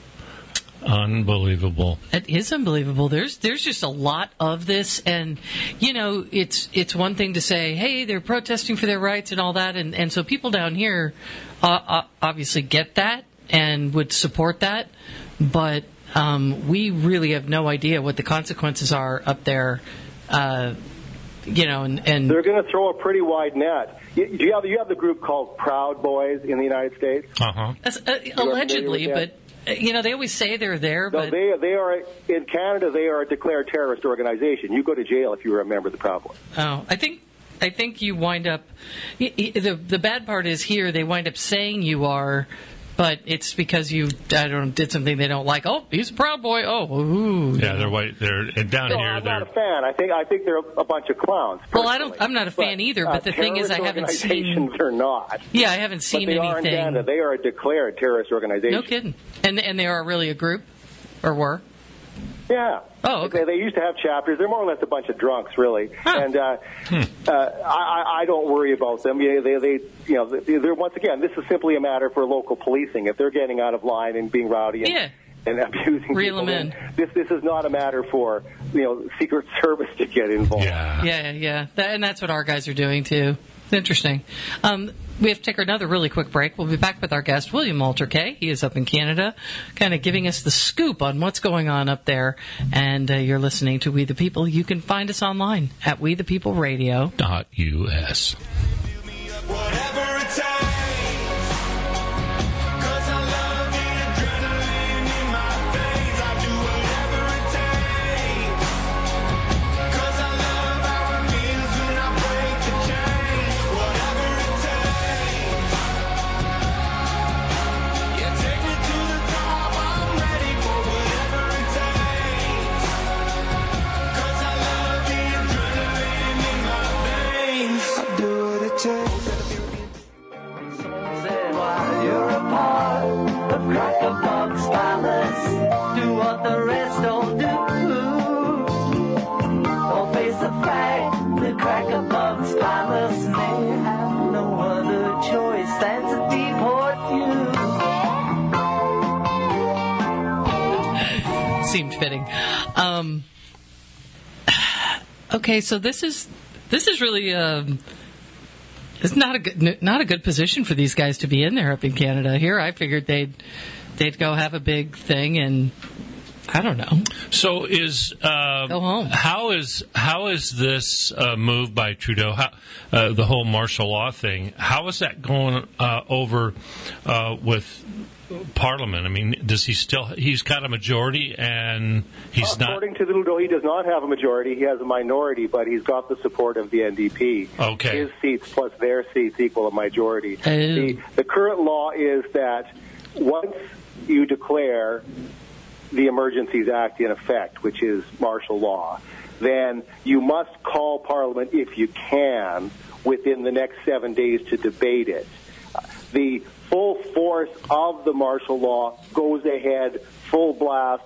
Unbelievable. It is unbelievable. There's there's just a lot of this, and you know, it's it's one thing to say, hey, they're protesting for their rights and all that, and, and so people down here uh, obviously get that and would support that, but um, we really have no idea what the consequences are up there. Uh, you know, and, and they're going to throw a pretty wide net. You, you have you have the group called Proud Boys in the United States. Uh-huh. Uh, allegedly, but. You know, they always say they're there, but... No, they, they are, in Canada, they are a declared terrorist organization. You go to jail if you remember the problem. Oh, I think I think you wind up... The, the bad part is here, they wind up saying you are, but it's because you, I don't know, did something they don't like. Oh, he's a Proud Boy. Oh, ooh. Yeah, they're white. They're and down no, here. I'm they're not a fan. I think I think they're a bunch of clowns. Well, I don't. I'm not a fan but, either. But uh, the thing is, I haven't seen. Organizations are not. Yeah, I haven't seen but they anything. Are in Canada. They are a declared terrorist organization. No kidding. And and they are really a group, or were. Yeah. Oh, okay. They, they used to have chapters. They're more or less a bunch of drunks, really. Huh. And uh, hmm. uh, I, I don't worry about them. They, they, they you know, they're once again, this is simply a matter for local policing. If they're getting out of line and being rowdy and, yeah. and abusing Reel people, them in. this this is not a matter for, you know, Secret Service to get involved. Yeah. Yeah, yeah, that, and that's what our guys are doing too. Interesting. Um, we have to take another really quick break. We'll be back with our guest, William Mulderkay. He is up in Canada, kind of giving us the scoop on what's going on up there. And uh, you're listening to We the People. You can find us online at we the people radio dot U S. Whatever it takes. Do what the rest don't do. Or face the fact the Crackerbugs Palace may have no other choice than to deport you. Seemed fitting. Um, okay, so this is this is really um, it's not a good not a good position for these guys to be in there up in Canada. Here, I figured they'd. They'd go have a big thing, and I don't know. So is uh, Go home. How is how is this uh, move by Trudeau? How, uh, the whole martial law thing. How is that going uh, over uh, with Parliament? I mean, does he still? He's got a majority, and he's According not. According to Trudeau, he does not have a majority. He has a minority, but he's got the support of the N D P. Okay. His seats plus their seats equal a majority. Oh. The, the current law is that once you declare the Emergencies Act in effect, which is martial law, then you must call Parliament, if you can, within the next seven days to debate it. The full force of the martial law goes ahead, full blast,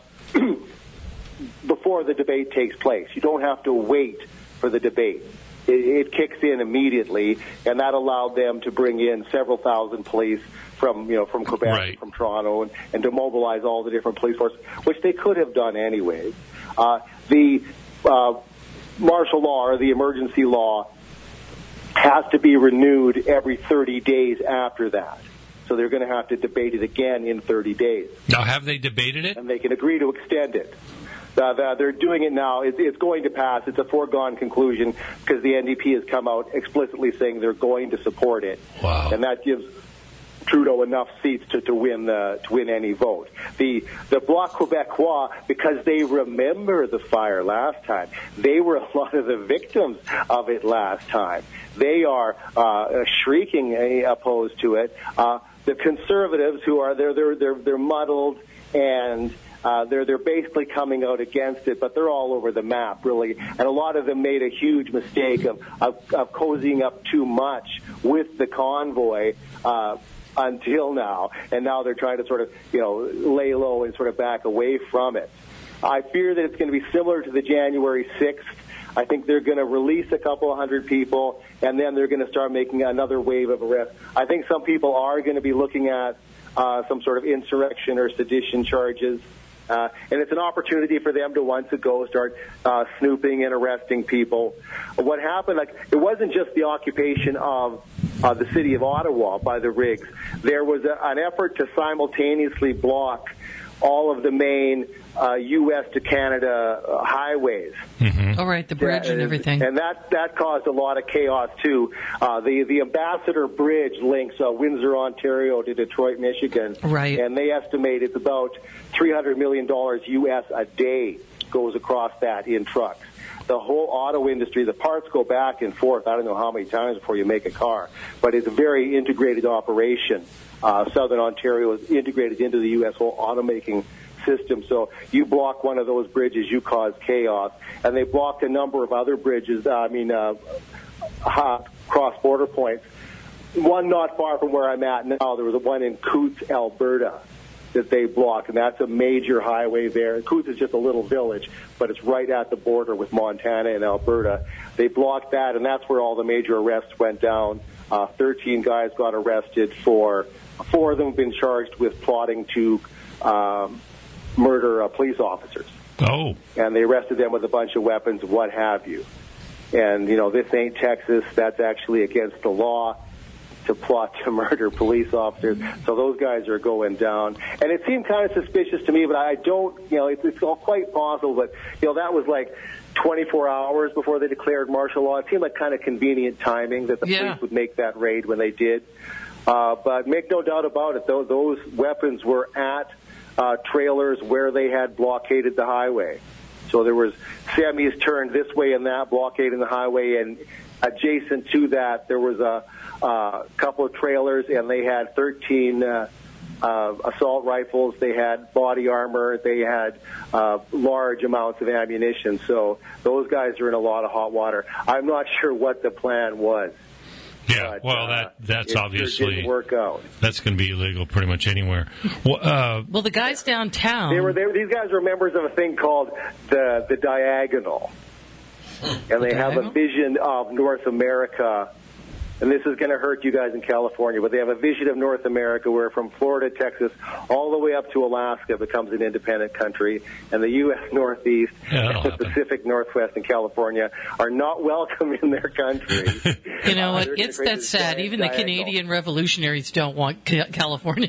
before the debate takes place. You don't have to wait for the debate. It, it kicks in immediately, and that allowed them to bring in several thousand police from, you know, from Quebec, right. from Toronto, and, and to mobilize all the different police forces, which they could have done anyway. Uh, the uh, martial law, or the emergency law, has to be renewed every thirty days after that. So they're going to have to debate it again in thirty days. Now, have they debated it? And they can agree to extend it. Uh, they're doing it now. It's, it's going to pass. It's a foregone conclusion because the N D P has come out explicitly saying they're going to support it. Wow. And that gives Trudeau enough seats to, to win the, to win any vote. The the Bloc Québécois, because they remember the fire last time, they were a lot of the victims of it last time. They are uh, shrieking opposed to it. Uh, the Conservatives, who are they're they're they're, they're muddled and. Uh, they're they're basically coming out against it, but they're all over the map, really. And a lot of them made a huge mistake of of, of cozying up too much with the convoy uh, until now, and now they're trying to sort of, you know, lay low and sort of back away from it. I fear that it's going to be similar to the January sixth. I think they're going to release a couple of hundred people, and then they're going to start making another wave of arrests. I think some people are going to be looking at uh, some sort of insurrection or sedition charges. Uh, and it's an opportunity for them to once ago start uh, snooping and arresting people. What happened, like, it wasn't just the occupation of uh, the city of Ottawa by the Rigs. There was a, an effort to simultaneously block all of the main uh, U S to Canada uh, highways. Mm-hmm. All right, the bridge Yeah, and everything. And that, that caused a lot of chaos, too. Uh, the, the Ambassador Bridge links uh, Windsor, Ontario to Detroit, Michigan. Right. And they estimate it's about three hundred million dollars U S a day goes across that in trucks. The whole auto industry, the parts go back and forth. I don't know how many times before you make a car. But it's a very integrated operation. Uh, Southern Ontario is integrated into the U S whole automaking system. So you block one of those bridges, you cause chaos. And they blocked a number of other bridges, uh, I mean, uh, cross-border points. One not far from where I'm at now, there was one in Coutts, Alberta, that they blocked, and that's a major highway there. Coutts is just a little village, but it's right at the border with Montana and Alberta. They blocked that, and that's where all the major arrests went down. Uh, thirteen guys got arrested for, four of them have been charged with plotting to um, murder uh, police officers. Oh. And they arrested them with a bunch of weapons, what have you. And, you know, this ain't Texas. That's actually against the law to plot to murder police officers. So those guys are going down. And it seemed kind of suspicious to me, but I don't, you know, it's, it's all quite possible. But, you know, that was like twenty-four hours before they declared martial law. It seemed like kind of convenient timing that the Yeah. police would make that raid when they did. Uh, but make no doubt about it, those, those weapons were at uh, trailers where they had blockaded the highway. So there was semis turned this way and that, blockading the highway, and adjacent to that there was a uh, couple of trailers, and they had thirteen uh, uh, assault rifles, they had body armor, they had uh, large amounts of ammunition. So those guys are in a lot of hot water. I'm not sure what the plan was. Yeah, But, well, uh, that that's it obviously didn't work out. That's going to be illegal pretty much anywhere. Well, uh, Well, the guys downtown. They were, they were these guys were members of a thing called the the Diagonal, and they have a Diagonal? vision of North America and this is going to hurt you guys in California, but they have a vision of North America where from Florida, Texas, all the way up to Alaska becomes an independent country, and the U S Northeast, Yeah, and the happen. Pacific Northwest, and California are not welcome in their country. You know Uh, what? they're gonna It's create that this sad. giant Even the diagonal. Canadian revolutionaries don't want Ca- California.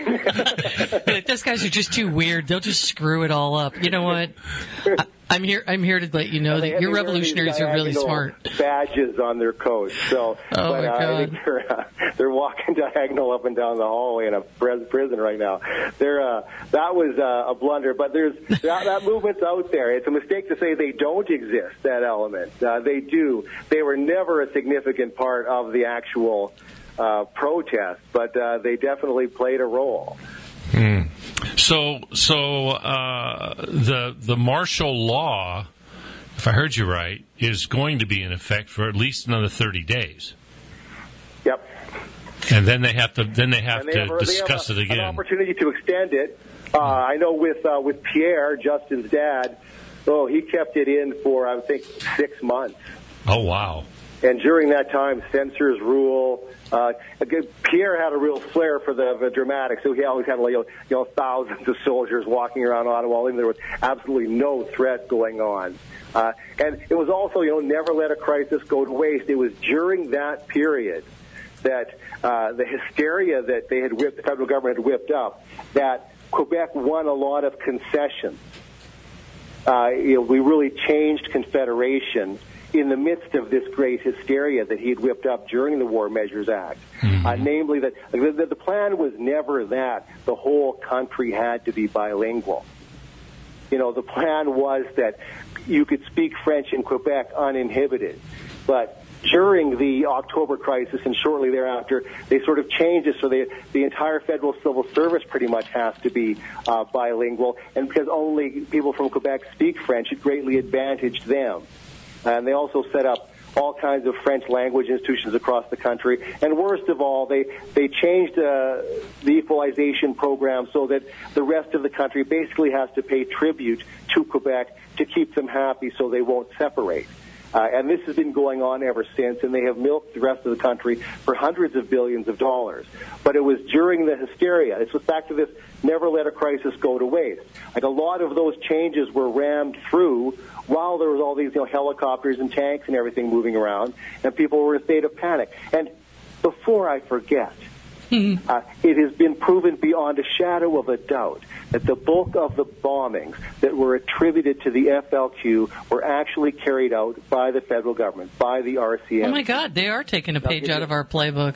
Like, those guys are just too weird. They'll just screw it all up. You know what? I, I'm here. I'm here to let you know They- that your they wear these revolutionaries are really diagonal smart. Badges on their coats. So, Oh, but my uh, I think God. they're, uh, they're walking diagonal up and down the hallway in a pres- prison right now. They're, uh, that was uh, a blunder, but there's that, that movement's out there. It's a mistake to say they don't exist. That element, uh, they do. They were never a significant part of the actual uh, protest, but uh, they definitely played a role. Hmm. So, so uh, the the martial law, if I heard you right, is going to be in effect for at least another thirty days, Yep. and then they have to then they have And they to have, a- discuss they have it a, an again. opportunity to extend it. Uh, I know with uh, with Pierre, Justin's dad, oh, he kept it in for I think six months. Oh wow! And during that time, censors rule. Uh, again, Pierre had a real flair for the, the dramatic, so he always had like, you know thousands of soldiers walking around Ottawa, and there was absolutely no threat going on. Uh, and it was also, you know, never let a crisis go to waste. It was during that period that uh, the hysteria that they had whipped, the federal government had whipped up, that Quebec won a lot of concessions. Uh, you know, we really changed Confederation in the midst of this great hysteria that he'd whipped up during the War Measures Act. Mm-hmm. Uh, namely, that the, the plan was never that the whole country had to be bilingual. You know, the plan was that you could speak French in Quebec uninhibited. But during the October crisis and shortly thereafter, they sort of changed it so they, the entire federal civil service pretty much has to be uh, bilingual. And because only people from Quebec speak French, it greatly advantaged them. And they also set up all kinds of French language institutions across the country. And worst of all, they, they changed uh, the equalization program so that the rest of the country basically has to pay tribute to Quebec to keep them happy so they won't separate. Uh, and this has been going on ever since, and they have milked the rest of the country for hundreds of billions of dollars. But it was during the hysteria. It's back to this never let a crisis go to waste. Like a lot of those changes were rammed through while there was all these, you know, helicopters and tanks and everything moving around, and people were in a state of panic. And before I forget, uh, it has been proven beyond a shadow of a doubt that the bulk of the bombings that were attributed to the F L Q were actually carried out by the federal government, by the R C M P. Oh my God, they are taking a page out of our playbook.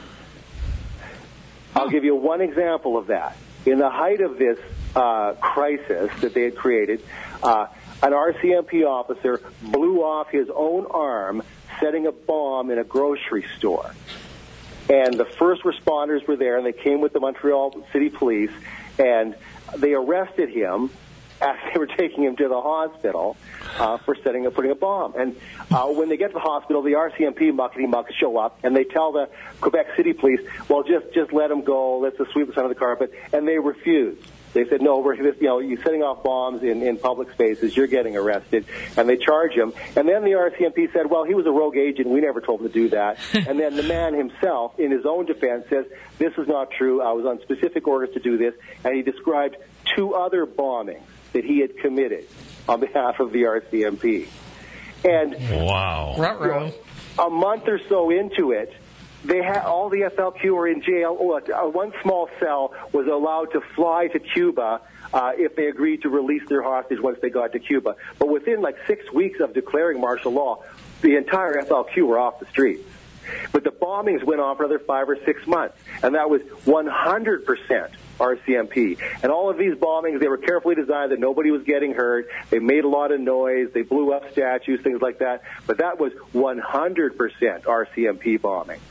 I'll give you one example of that. In the height of this uh, crisis that they had created, uh, an R C M P officer blew off his own arm setting a bomb in a grocery store. And the first responders were there, and they came with the Montreal City Police, and they arrested him as they were taking him to the hospital uh, for setting up, putting a bomb. And uh, when they get to the hospital, the R C M P muckety-mucks show up, and they tell the Quebec City Police, well, just just let him go, let's just sweep this under the carpet, and they refused. They said, no, we're, you know, you're setting off bombs in, in public spaces, you're getting arrested, and they charge him. And then the R C M P said, well, he was a rogue agent, we never told him to do that. And then the man himself, in his own defense, says, this is not true, I was on specific orders to do this, and he described two other bombings that he had committed on behalf of the R C M P. And wow. Ruh-roh. A month or so into it, they had all the F L Q were in jail. Oh, uh, one small cell was allowed to fly to Cuba uh, if they agreed to release their hostage once they got to Cuba. But within like six weeks of declaring martial law, the entire F L Q were off the streets. But the bombings went on for another five or six months, and that was one hundred percent R C M P. And all of these bombings, they were carefully designed that nobody was getting hurt. They made a lot of noise. They blew up statues, things like that. But that was one hundred percent R C M P bombing.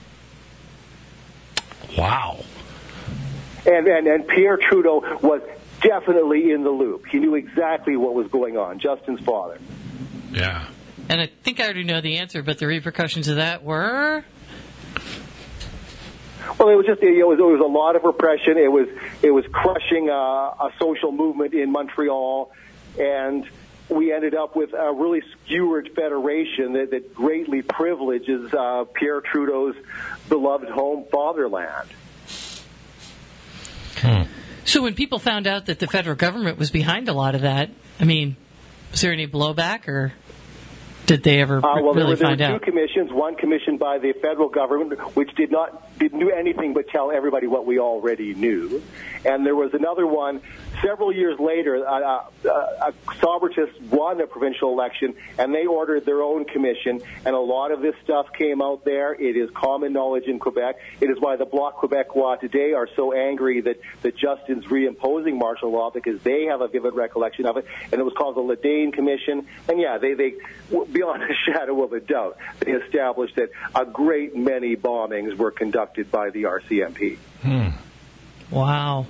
Wow. And, and and Pierre Trudeau was definitely in the loop. He knew exactly what was going on, Justin's father. Yeah. And I think I already know the answer, but the repercussions of that were? Well, it was just it was, it was a lot of repression. It was it was crushing uh, a social movement in Montreal, and we ended up with a really skewered federation that, that greatly privileges uh, Pierre Trudeau's beloved home fatherland. Hmm. So when people found out that the federal government was behind a lot of that, I mean, was there any blowback, or did they ever uh, well, really there were, there find were out? two commissions, one commissioned by the federal government, which did not didn't do anything but tell everybody what we already knew. And there was another one several years later. Uh, uh, uh, Sobertus won a provincial election, and they ordered their own commission, and a lot of this stuff came out there. It is common knowledge in Quebec. It is why the Bloc Québécois today are so angry that, that Justin's reimposing martial law, because they have a vivid recollection of it, and it was called the Ledane Commission. And, yeah, they, they beyond a shadow of a doubt, they established that a great many bombings were conducted by the R C M P. Hmm. Wow.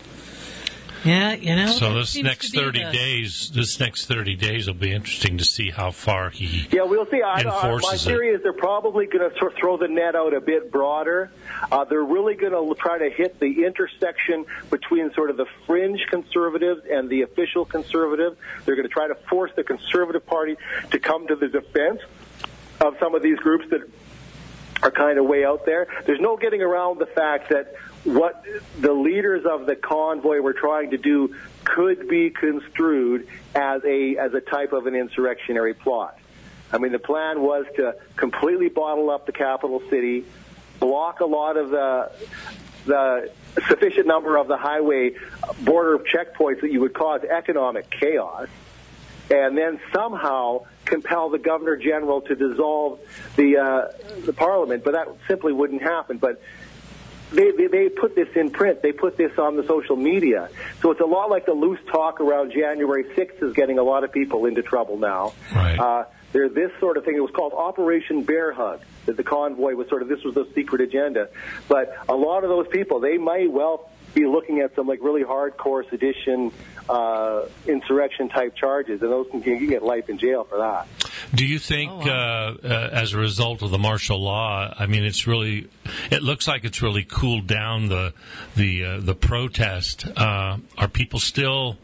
Yeah, you know. So that this seems next to be thirty the- days, this next thirty days will be interesting to see how far he Yeah, we'll see. I, I, my enforces it. theory is they're probably going to throw the net out a bit broader. Uh, they're really going to try to hit the intersection between sort of the fringe conservatives and the official conservatives. They're going to try to force the Conservative Party to come to the defense of some of these groups that are kind of way out there. There's no getting around the fact that what the leaders of the convoy were trying to do could be construed as a as a type of an insurrectionary plot. I mean, the plan was to completely bottle up the capital city, block a lot of the the sufficient number of the highway border checkpoints that you would cause economic chaos, and then somehow compel the Governor General to dissolve the uh, the Parliament. But that simply wouldn't happen. But they, they they put this in print. They put this on the social media. So it's a lot like the loose talk around January sixth is getting a lot of people into trouble now. Right. Uh, there's this sort of thing. It was called Operation Bear Hug. That the convoy was sort of, this was the secret agenda. But a lot of those people, they might well be looking at some like really hardcore sedition, uh, insurrection type charges, and those can, you can get life in jail for that. Do you think, Oh, wow. uh, uh, as a result of the martial law, I mean, it's really, it looks like it's really cooled down the the uh, the protest. Uh, are people still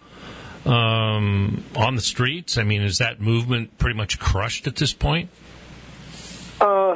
um, on the streets? I mean, is that movement pretty much crushed at this point? Uh,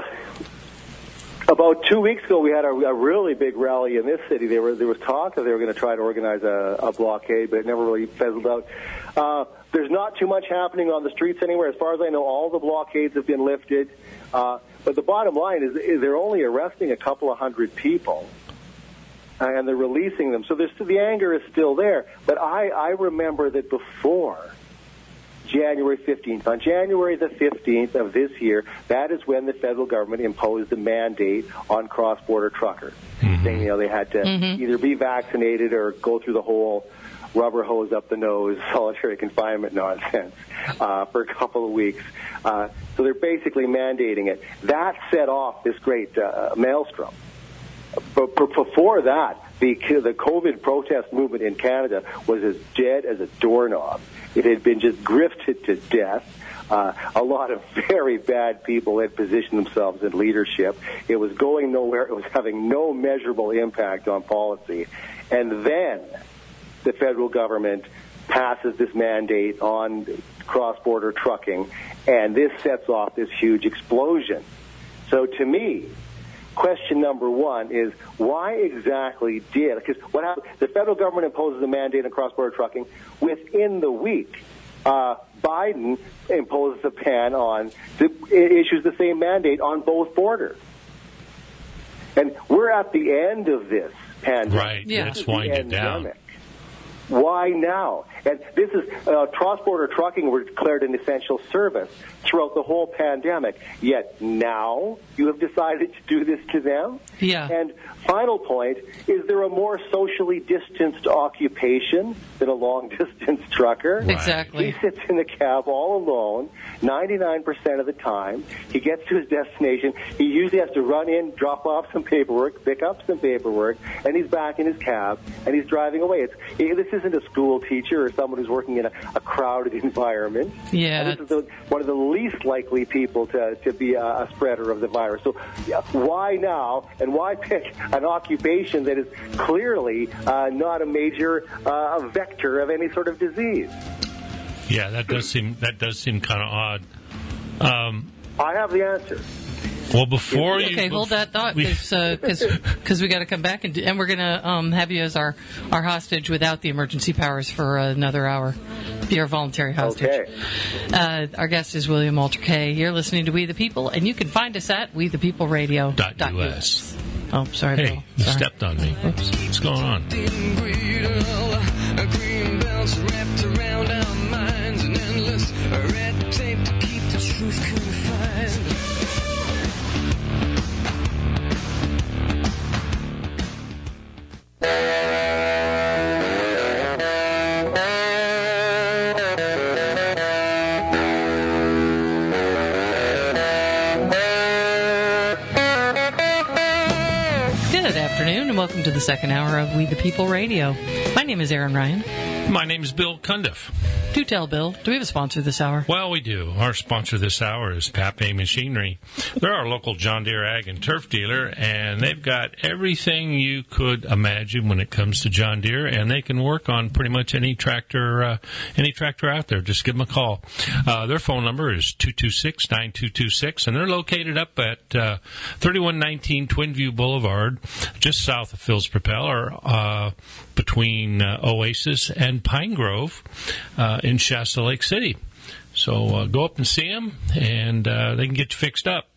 about two weeks ago, we had a, a really big rally in this city. There, were, there was talk that they were going to try to organize a, a blockade, but it never really fizzled out. Uh, there's not too much happening on the streets anywhere. As far as I know, all the blockades have been lifted. Uh, but the bottom line is, is they're only arresting a couple of hundred people, uh, and they're releasing them. So there's, the anger is still there. But I, I remember that before January fifteenth. On January the fifteenth of this year, that is when the federal government imposed a mandate on cross-border truckers, mm-hmm. saying, you know, they had to mm-hmm. either be vaccinated or go through the whole rubber hose up the nose, solitary confinement nonsense uh, for a couple of weeks. Uh, so they're basically mandating it. That set off this great uh, maelstrom. But before that, the the COVID protest movement in Canada was as dead as a doorknob. It had been just grifted to death. Uh, a lot of very bad people had positioned themselves in leadership. It was going nowhere. It was having no measurable impact on policy. And then the federal government passes this mandate on cross-border trucking, and this sets off this huge explosion. So to me, question number one is, why exactly did, because what happened, the federal government imposes a mandate on cross-border trucking. Within the week, uh, Biden imposes a ban on, issues the same mandate on both borders. And we're at the end of this pandemic. Right, yeah. It's winding down. Why now? And this is, uh, cross-border trucking were declared an essential service throughout the whole pandemic. Yet now you have decided to do this to them? Yeah. And final point, is there a more socially distanced occupation than a long-distance trucker? Right. Exactly. He sits in the cab all alone ninety-nine percent of the time. He gets to his destination. He usually has to run in, drop off some paperwork, pick up some paperwork, and he's back in his cab, and he's driving away. It's, this isn't a school teacher or someone who's working in a, a crowded environment. Yeah. And this is the, one of the least likely people to, to be a, a spreader of the virus. So yeah, why now, and why pick an occupation that is clearly uh, not a major uh, vector of any sort of disease? Yeah, that does seem that does seem kind of odd. Um, I have the answer. Well, before you... Okay, hold that thought, because uh, we got to come back, and, and we're going to um, have you as our, our hostage without the emergency powers for uh, another hour. Be our voluntary hostage. Okay. Uh, our guest is William Walter Kay. You're listening to We the People, and you can find us at we the people radio dot u s. Oh, sorry, Hey, Bill. you Sorry. stepped on me. Oops. What's going on? Green belts wrapped around our minds, and endless red tape to keep the truth confined. Good afternoon, and welcome to the second hour of We the People Radio. My name is Aaron Ryan. My name is Bill Cundiff. Do tell, Bill. Do we have a sponsor this hour? Well, we do. Our sponsor this hour is Pape Machinery. They're our local John Deere Ag and Turf dealer, and they've got everything you could imagine when it comes to John Deere, and they can work on pretty much any tractor, uh, any tractor out there. Just give them a call. Uh, their phone number is two two six, nine two two six, and they're located up at uh, thirty-one nineteen Twin View Boulevard, just south of Phil's Propeller, uh, between uh, Oasis and Pine Grove uh, in Shasta Lake City. So uh, go up and see them, and uh, they can get you fixed up.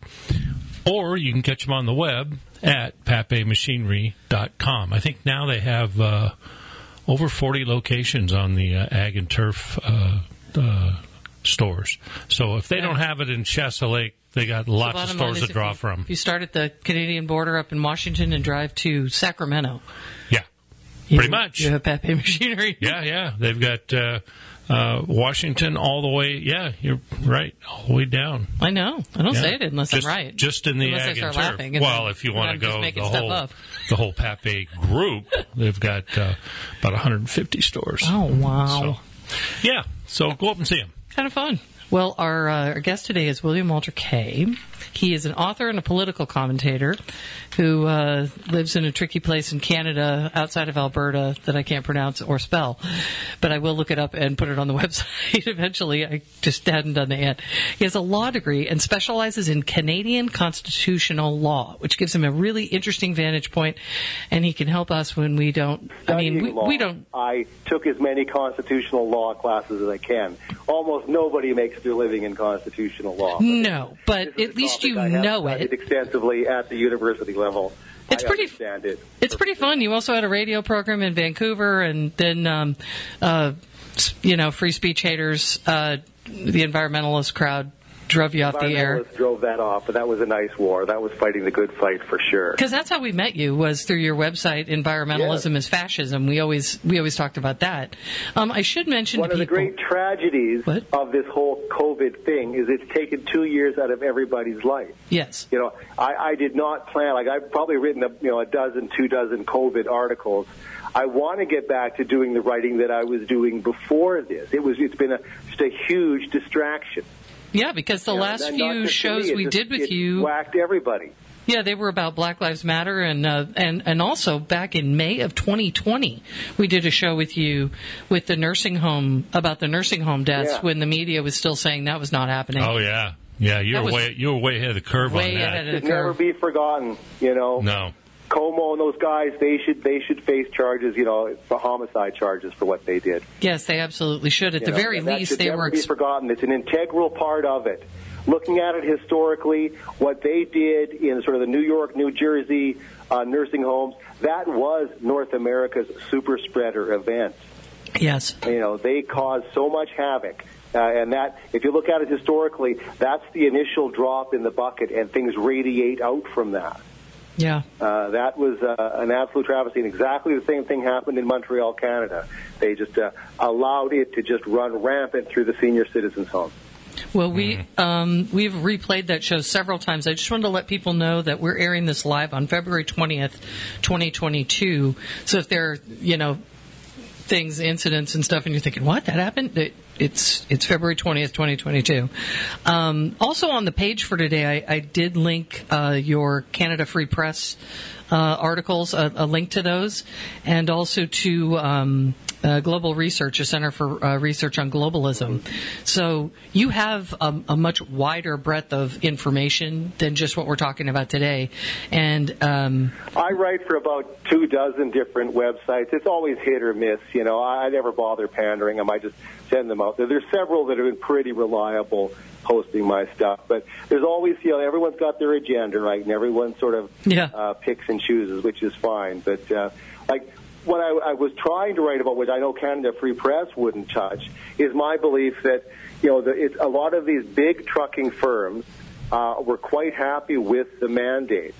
Or you can catch them on the web at pape machinery dot com. I think now they have uh, over forty locations on the uh, Ag and Turf uh, uh, stores. So if they Yeah. don't have it in Shasta Lake, they got lots So of bottom stores line to is draw if you, from. If you start at the Canadian border up in Washington and drive to Sacramento, Yeah, you, pretty much. you have Pape Machinery. Yeah, yeah. They've got uh, uh, Washington all the way. Yeah, you're right, all the way down. I know. I don't Yeah. say it unless just, I'm right. Just in the Unless I Ag start and Turf. laughing, and Well, then- if you then want I'm to just go making the stuff whole up. the whole Pape group, they've got uh, about one hundred fifty stores. Oh, wow. So, yeah, so go up and see them. Kind of fun. Well, our, uh, our guest today is William Walter Kay. He is an author and a political commentator who uh, lives in a tricky place in Canada outside of Alberta that I can't pronounce or spell. But I will look it up and put it on the website eventually. I just hadn't done that yet. He has a law degree and specializes in Canadian constitutional law, which gives him a really interesting vantage point, and he can help us when we don't... I mean, we, Studying law, we don't... I took as many constitutional law classes as I can. Almost nobody makes their living in constitutional law. No, but This is at a least topic you I have know studied it. extensively at the university level. It's I pretty- understand it. It's pretty fun. You also had a radio program in Vancouver, and then, um, uh, s- you know, free speech haters, uh, the environmentalist crowd drove you off the air. Environmentalists drove that off, but that was a nice war. That was fighting the good fight for sure. Because that's how we met you, was through your website, Environmentalism is Fascism. We always we always talked about that. Um, I should mention One to of the people... great tragedies What? of this whole COVID thing is it's taken two years out of everybody's life. Yes. You know, I, I did not plan, like I've probably written, a, you know, a dozen, two dozen COVID articles. I want to get back to doing the writing that I was doing before this. It was, it's been a, just a huge distraction. Yeah, because the You know, last and not few just to shows me, it we just- did with it you... whacked everybody. Yeah, they were about Black Lives Matter, and uh, and and also back in May of twenty twenty, we did a show with you with the nursing home about the nursing home deaths Yeah. when the media was still saying that was not happening. Oh yeah, yeah. You That were was way you were way ahead of the curve way on that. ahead of the Should never curve. be forgotten, you know. No. Como and those guys, they should they should face charges, you know, for homicide charges for what they did. Yes, they absolutely should. At You the know, very and that least, should they never were. be Ex- forgotten. It's an integral part of it. Looking at it historically, what they did in sort of the New York, New Jersey uh, nursing homes, that was North America's super spreader event. yes. You know, they caused so much havoc. Uh, and that, if you look at it historically, that's the initial drop in the bucket, and things radiate out from that. Yeah. Uh, that was uh, an absolute travesty, and exactly the same thing happened in Montreal, Canada. They just uh, allowed it to just run rampant through the senior citizens' home. Well, we um, we've replayed that show several times. I just wanted to let people know that we're airing this live on February twentieth, twenty twenty-two. So if there are, you know, things, incidents and stuff, and you're thinking, what, that happened? It, it's it's February twentieth, twenty twenty-two. Um, also on the page for today, I, I did link uh, your Canada Free Press uh, articles, a, a link to those, and also to um, uh, Global Research, a Center for uh, Research on Globalism. So you have a, a much wider breadth of information than just what we're talking about today. And um, I write for about two dozen different websites. It's always hit or miss. You know, I, I never bother pandering them. I just send them out there. There's several that have been pretty reliable posting my stuff, but there's always, you know, everyone's got their agenda, right? And everyone sort of yeah. uh, picks and chooses, which is fine. But uh, like what I, I was trying to write about, which I know Canada Free Press wouldn't touch, is my belief that, you know, the, it's, a lot of these big trucking firms uh, were quite happy with the mandate.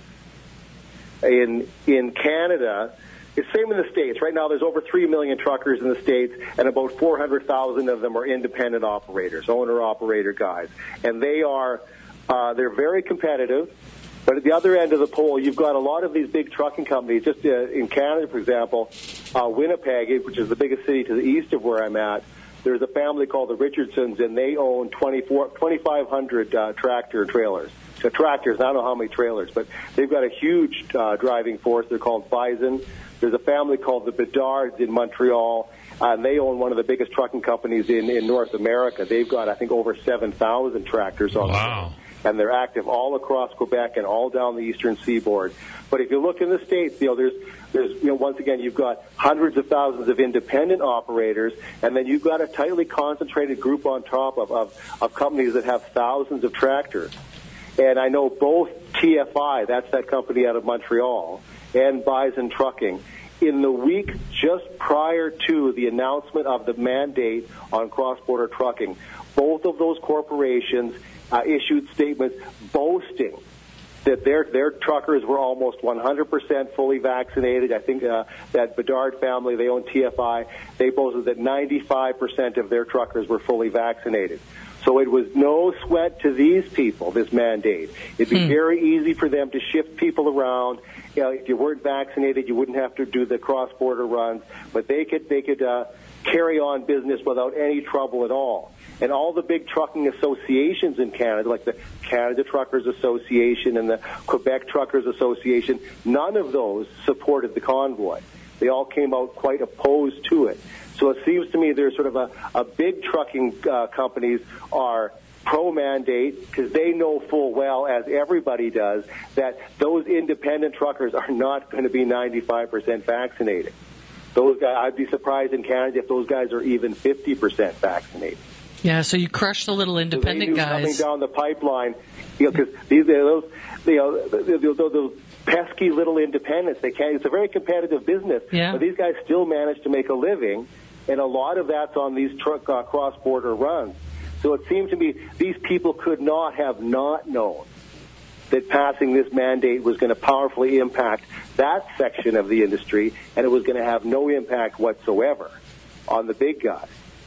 In in Canada, it's the same in the States. Right now, there's over three million truckers in the States, and about four hundred thousand of them are independent operators, owner-operator guys. And they are, uh, they're very competitive. But at the other end of the pole, you've got a lot of these big trucking companies. Just uh, in Canada, for example, uh, Winnipeg, which is the biggest city to the east of where I'm at, there's a family called the Richardsons, and they own twenty-five hundred uh, tractor trailers. So tractors, I don't know how many trailers, but they've got a huge uh, driving force. They're called Bison. There's a family called the Bedards in Montreal, uh, and they own one of the biggest trucking companies in, in North America. They've got, I think, over seven thousand tractors on wow. the and they're active all across Quebec and all down the eastern seaboard. But if you look in the States, you know, there's, there's, you know, once again, you've got hundreds of thousands of independent operators, and then you've got a tightly concentrated group on top of, of, of companies that have thousands of tractors. And I know both T F I, that's that company out of Montreal, and Bison Trucking, in the week just prior to the announcement of the mandate on cross-border trucking, both of those corporations uh, issued statements boasting that their their truckers were almost one hundred percent fully vaccinated. I think uh, that Bedard family, they own T F I, they boasted that ninety-five percent of their truckers were fully vaccinated. So it was no sweat to these people, this mandate. It'd be hmm. very easy for them to shift people around. You know, if you weren't vaccinated, you wouldn't have to do the cross-border runs, but they could they could uh, carry on business without any trouble at all. And all the big trucking associations in Canada, like the Canada Truckers Association and the Quebec Truckers Association, none of those supported the convoy. They all came out quite opposed to it. So it seems to me there's sort of a, a big trucking uh, companies are pro-mandate because they know full well, as everybody does, that those independent truckers are not going to be ninety-five percent vaccinated. Those guys, I'd be surprised in Canada if those guys are even fifty percent vaccinated. Yeah, so you crush the little independent so they guys coming down the pipeline, you know, because these those, you know, those, those pesky little independents. They can't. It's a very competitive business, yeah. but these guys still manage to make a living, and a lot of that's on these truck uh, cross-border runs. So it seemed to me these people could not have not known that passing this mandate was going to powerfully impact that section of the industry, and it was going to have no impact whatsoever on the big guys.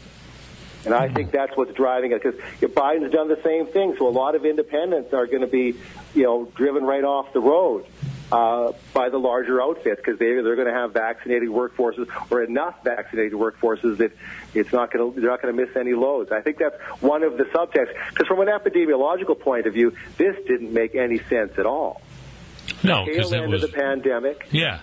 And I think that's what's driving it, because Biden's done the same thing. So a lot of independents are going to be, you know, driven right off the road uh, by the larger outfits, because they, they're going to have vaccinated workforces or enough vaccinated workforces that it's not going to, they're not going to miss any loads. I think that's one of the subtexts. Because from an epidemiological point of view, this didn't make any sense at all. No, because the it tail end was of the pandemic. Yeah.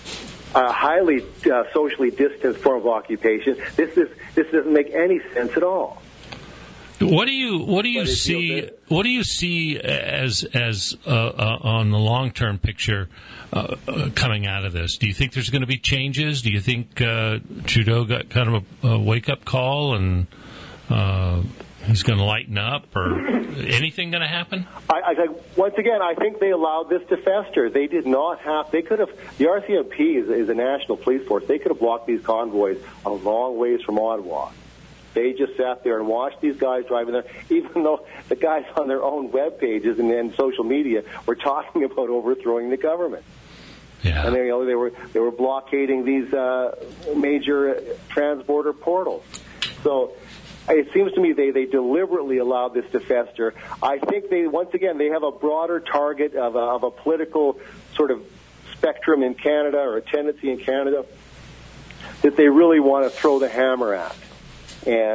A highly uh, socially distanced form of occupation. This is this doesn't make any sense at all. What do you what do you see you know, what do you see as as uh, uh, on the long term picture uh, uh, coming out of this? Do you think there's going to be changes? Do you think uh, Trudeau got kind of a, a wake up call and uh, he's going to lighten up, or anything going to happen? I, I, once again, I think they allowed this to fester. They did not have. They could have. The R C M P is, is a national police force. They could have blocked these convoys a long ways from Ottawa. They just sat there and watched these guys driving there, even though the guys on their own web pages and, and social media were talking about overthrowing the government. Yeah. And they, you know, they were they were blockading these uh, major transborder portals. So it seems to me they, they deliberately allowed this to fester. I think they, once again, they have a broader target of a, of a political sort of spectrum in Canada, or a tendency in Canada, that they really want to throw the hammer at. And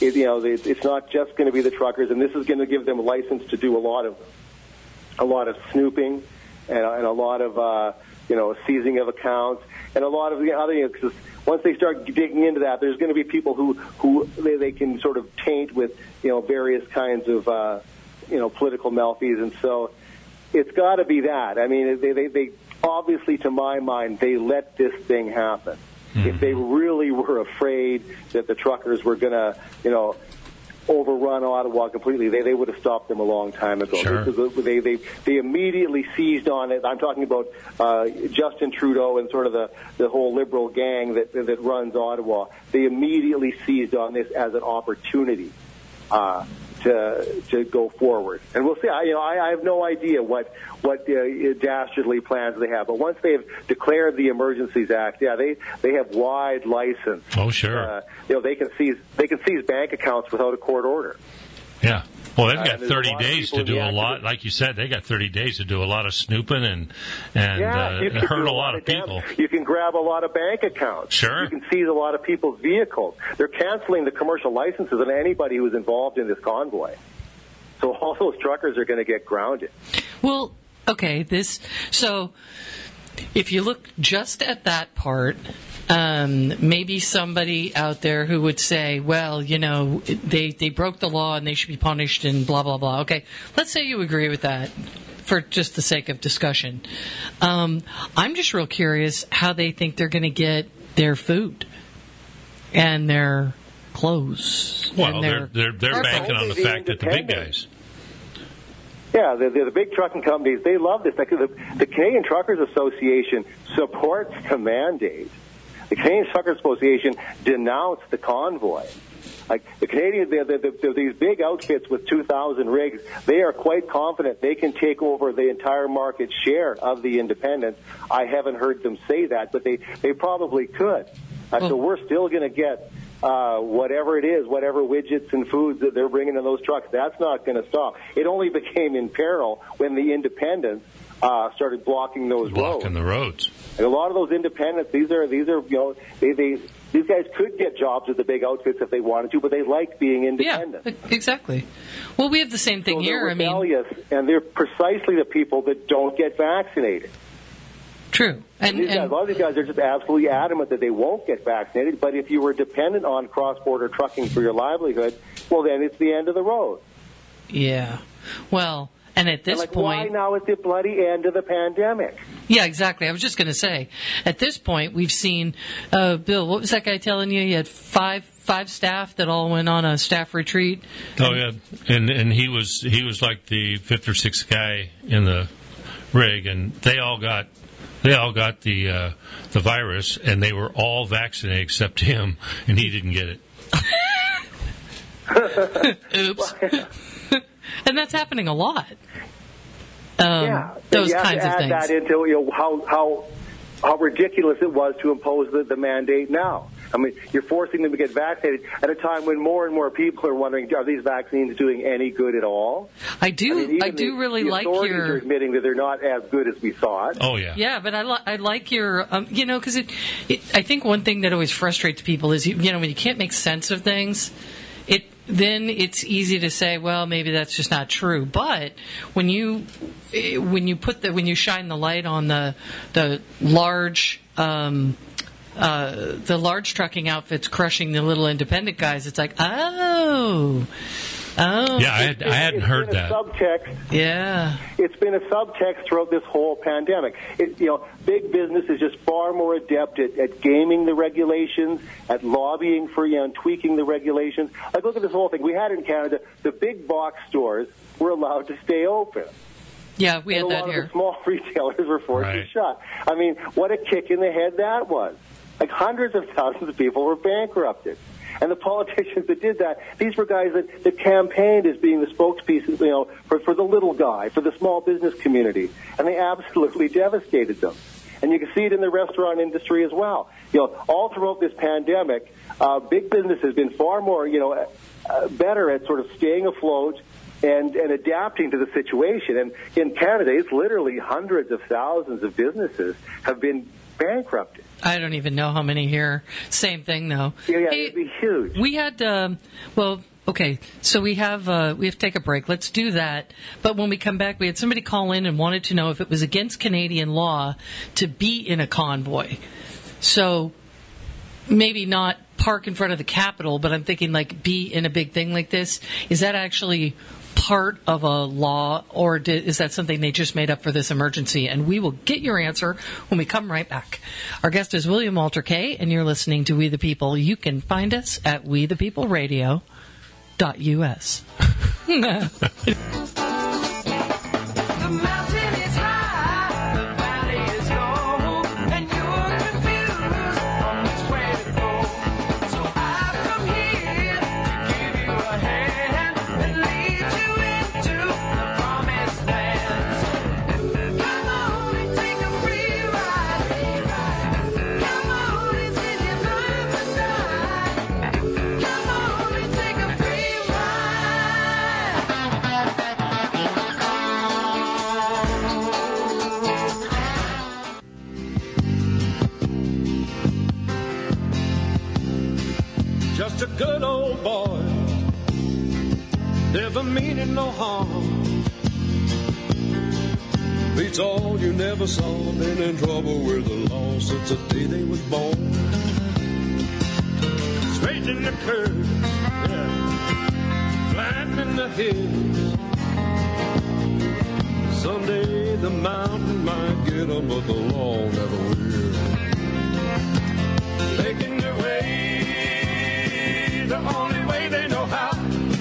it, you know, it, it's not just going to be the truckers, and this is going to give them a license to do a lot of a lot of snooping and, and a lot of uh, you know seizing of accounts and a lot of the other. You know, 'cause once they start digging into that, there's going to be people who who they, they can sort of taint with you know various kinds of uh, you know political malfeasance. So it's got to be that. I mean, they, they they obviously, to my mind, they let this thing happen. Mm-hmm. If they really were afraid that the truckers were going to, you know, overrun Ottawa completely, they they would have stopped them a long time ago. Sure. They, they they immediately seized on it. I'm talking about uh, Justin Trudeau and sort of the, the whole Liberal gang that that runs Ottawa. They immediately seized on this as an opportunity uh, to to go forward. And we'll see. I, you know, I, I have no idea what what uh, dastardly plans they have. But once they've declared the Emergencies Act, yeah, they they have wide license. Oh, sure. Uh, you know, they can seize they can seize bank accounts without a court order. Yeah. Well, they've Uh, got and there's a thirty lot of days people to in do the a lot. activist- Like you said, they got thirty days to do a lot of snooping and and Yeah, uh, you can hurt do a lot of damage. people. You can grab a lot of bank accounts. Sure. You can seize a lot of people's vehicles. They're canceling the commercial licenses of anybody who was involved in this convoy. So all those truckers are going to get grounded. Well, okay, this so if you look just at that part, um, maybe somebody out there who would say, well, you know, they, they broke the law and they should be punished and blah, blah, blah. Okay, let's say you agree with that for just the sake of discussion. Um, I'm just real curious how they think they're going to get their food and their clothes. Well, and they're their they're they're carpet. banking on the The fact that the big independents. guys. Yeah, the, the, the big trucking companies, they love this. Like the, the Canadian Truckers Association supports the mandate. The Canadian Truckers Association denounced the convoy. Like the Canadian, the, the, the, these big outfits with two thousand rigs, they are quite confident they can take over the entire market share of the independents. I haven't heard them say that, but they, they probably could. Uh, so we're still going to get uh, whatever it is, whatever widgets and foods that they're bringing in those trucks. That's not going to stop. It only became in peril when the independents uh, started blocking those Blocking roads. the roads. And a lot of those independents, these are these are you know they, they these guys could get jobs at the big outfits if they wanted to, but they like being independent. Yeah, exactly. Well, we have the same thing So here. they're I mean, rebellious, and they're precisely the people that don't get vaccinated. true. And, These guys, and a lot of these guys are just absolutely adamant that they won't get vaccinated. But if you were dependent on cross-border trucking for your livelihood, well, then it's the end of the road. yeah. Well, and at this And like, point, why now at the bloody end of the pandemic? yeah, exactly. I was just going to say, at this point, we've seen uh, Bill. What was that guy telling you? He had five five staff that all went on a staff retreat. Oh yeah, and and he was he was like the fifth or sixth guy in the rig, and they all got they all got the uh, the virus, and they were all vaccinated except him, and he didn't get it. Oops. And that's happening a lot. Um, yeah, those you have kinds to of add things. that into you know, how how how ridiculous it was to impose the, the mandate now. I mean, you're forcing them to get vaccinated at a time when more and more people are wondering, are these vaccines doing any good at all? I do. I, mean, even I do the, really the like authorities your. are admitting that they're not as good as we thought. Oh yeah, Yeah, but I, li- I like your, um, you know, because it, it. I think one thing that always frustrates people is, you, you know, when you can't make sense of things, it then it's easy to say, well, maybe that's just not true. But when you eh, when you put the when you shine the light on the the large. Um, uh, the large trucking outfits crushing the little independent guys, it's like, oh, oh, yeah. I had I hadn't It's heard been a that. Subtext. yeah. It's been a subtext throughout this whole pandemic. It, you know, big business is just far more adept at, at gaming the regulations, at lobbying for, you know, and tweaking the regulations. Like, look at this whole thing. We had in Canada, the big box stores were allowed to stay open. Yeah, we had and a that lot of here. the small retailers were forced Right. to shut. I mean, what a kick in the head that was. Like, hundreds of thousands of people were bankrupted. And the politicians that did that, these were guys that, that campaigned as being the spokespeople, you know, for, for the little guy, for the small business community. And they absolutely devastated them. And you can see it in the restaurant industry as well. You know, all throughout this pandemic, uh, big business has been far more, you know, uh, better at sort of staying afloat and, and adapting to the situation. And in Canada, it's literally hundreds of thousands of businesses have been bankrupted. I don't even know how many here. Same thing, though. Yeah, yeah, Hey, it'd be huge. We had, um, well, okay, so we have uh, we have to take a break. Let's do that. But when we come back, we had somebody call in and wanted to know if it was against Canadian law to be in a convoy. So maybe not park in front of the Capitol, but I'm thinking like be in a big thing like this. Is that actually part of a law, or did, is that something they just made up for this emergency? And we will get your answer when we come right back. Our guest is William Walter Kay, and you're listening to We the People. You can find us at we the people radio dot U S. Just a good old boy, never meaning no harm. Beats all you never saw, been in trouble with the law since the day they was born. Straight in the curve, yeah, flat in the hills. Someday the mountain might get 'em, but the law never will. Making their way the only way they know how.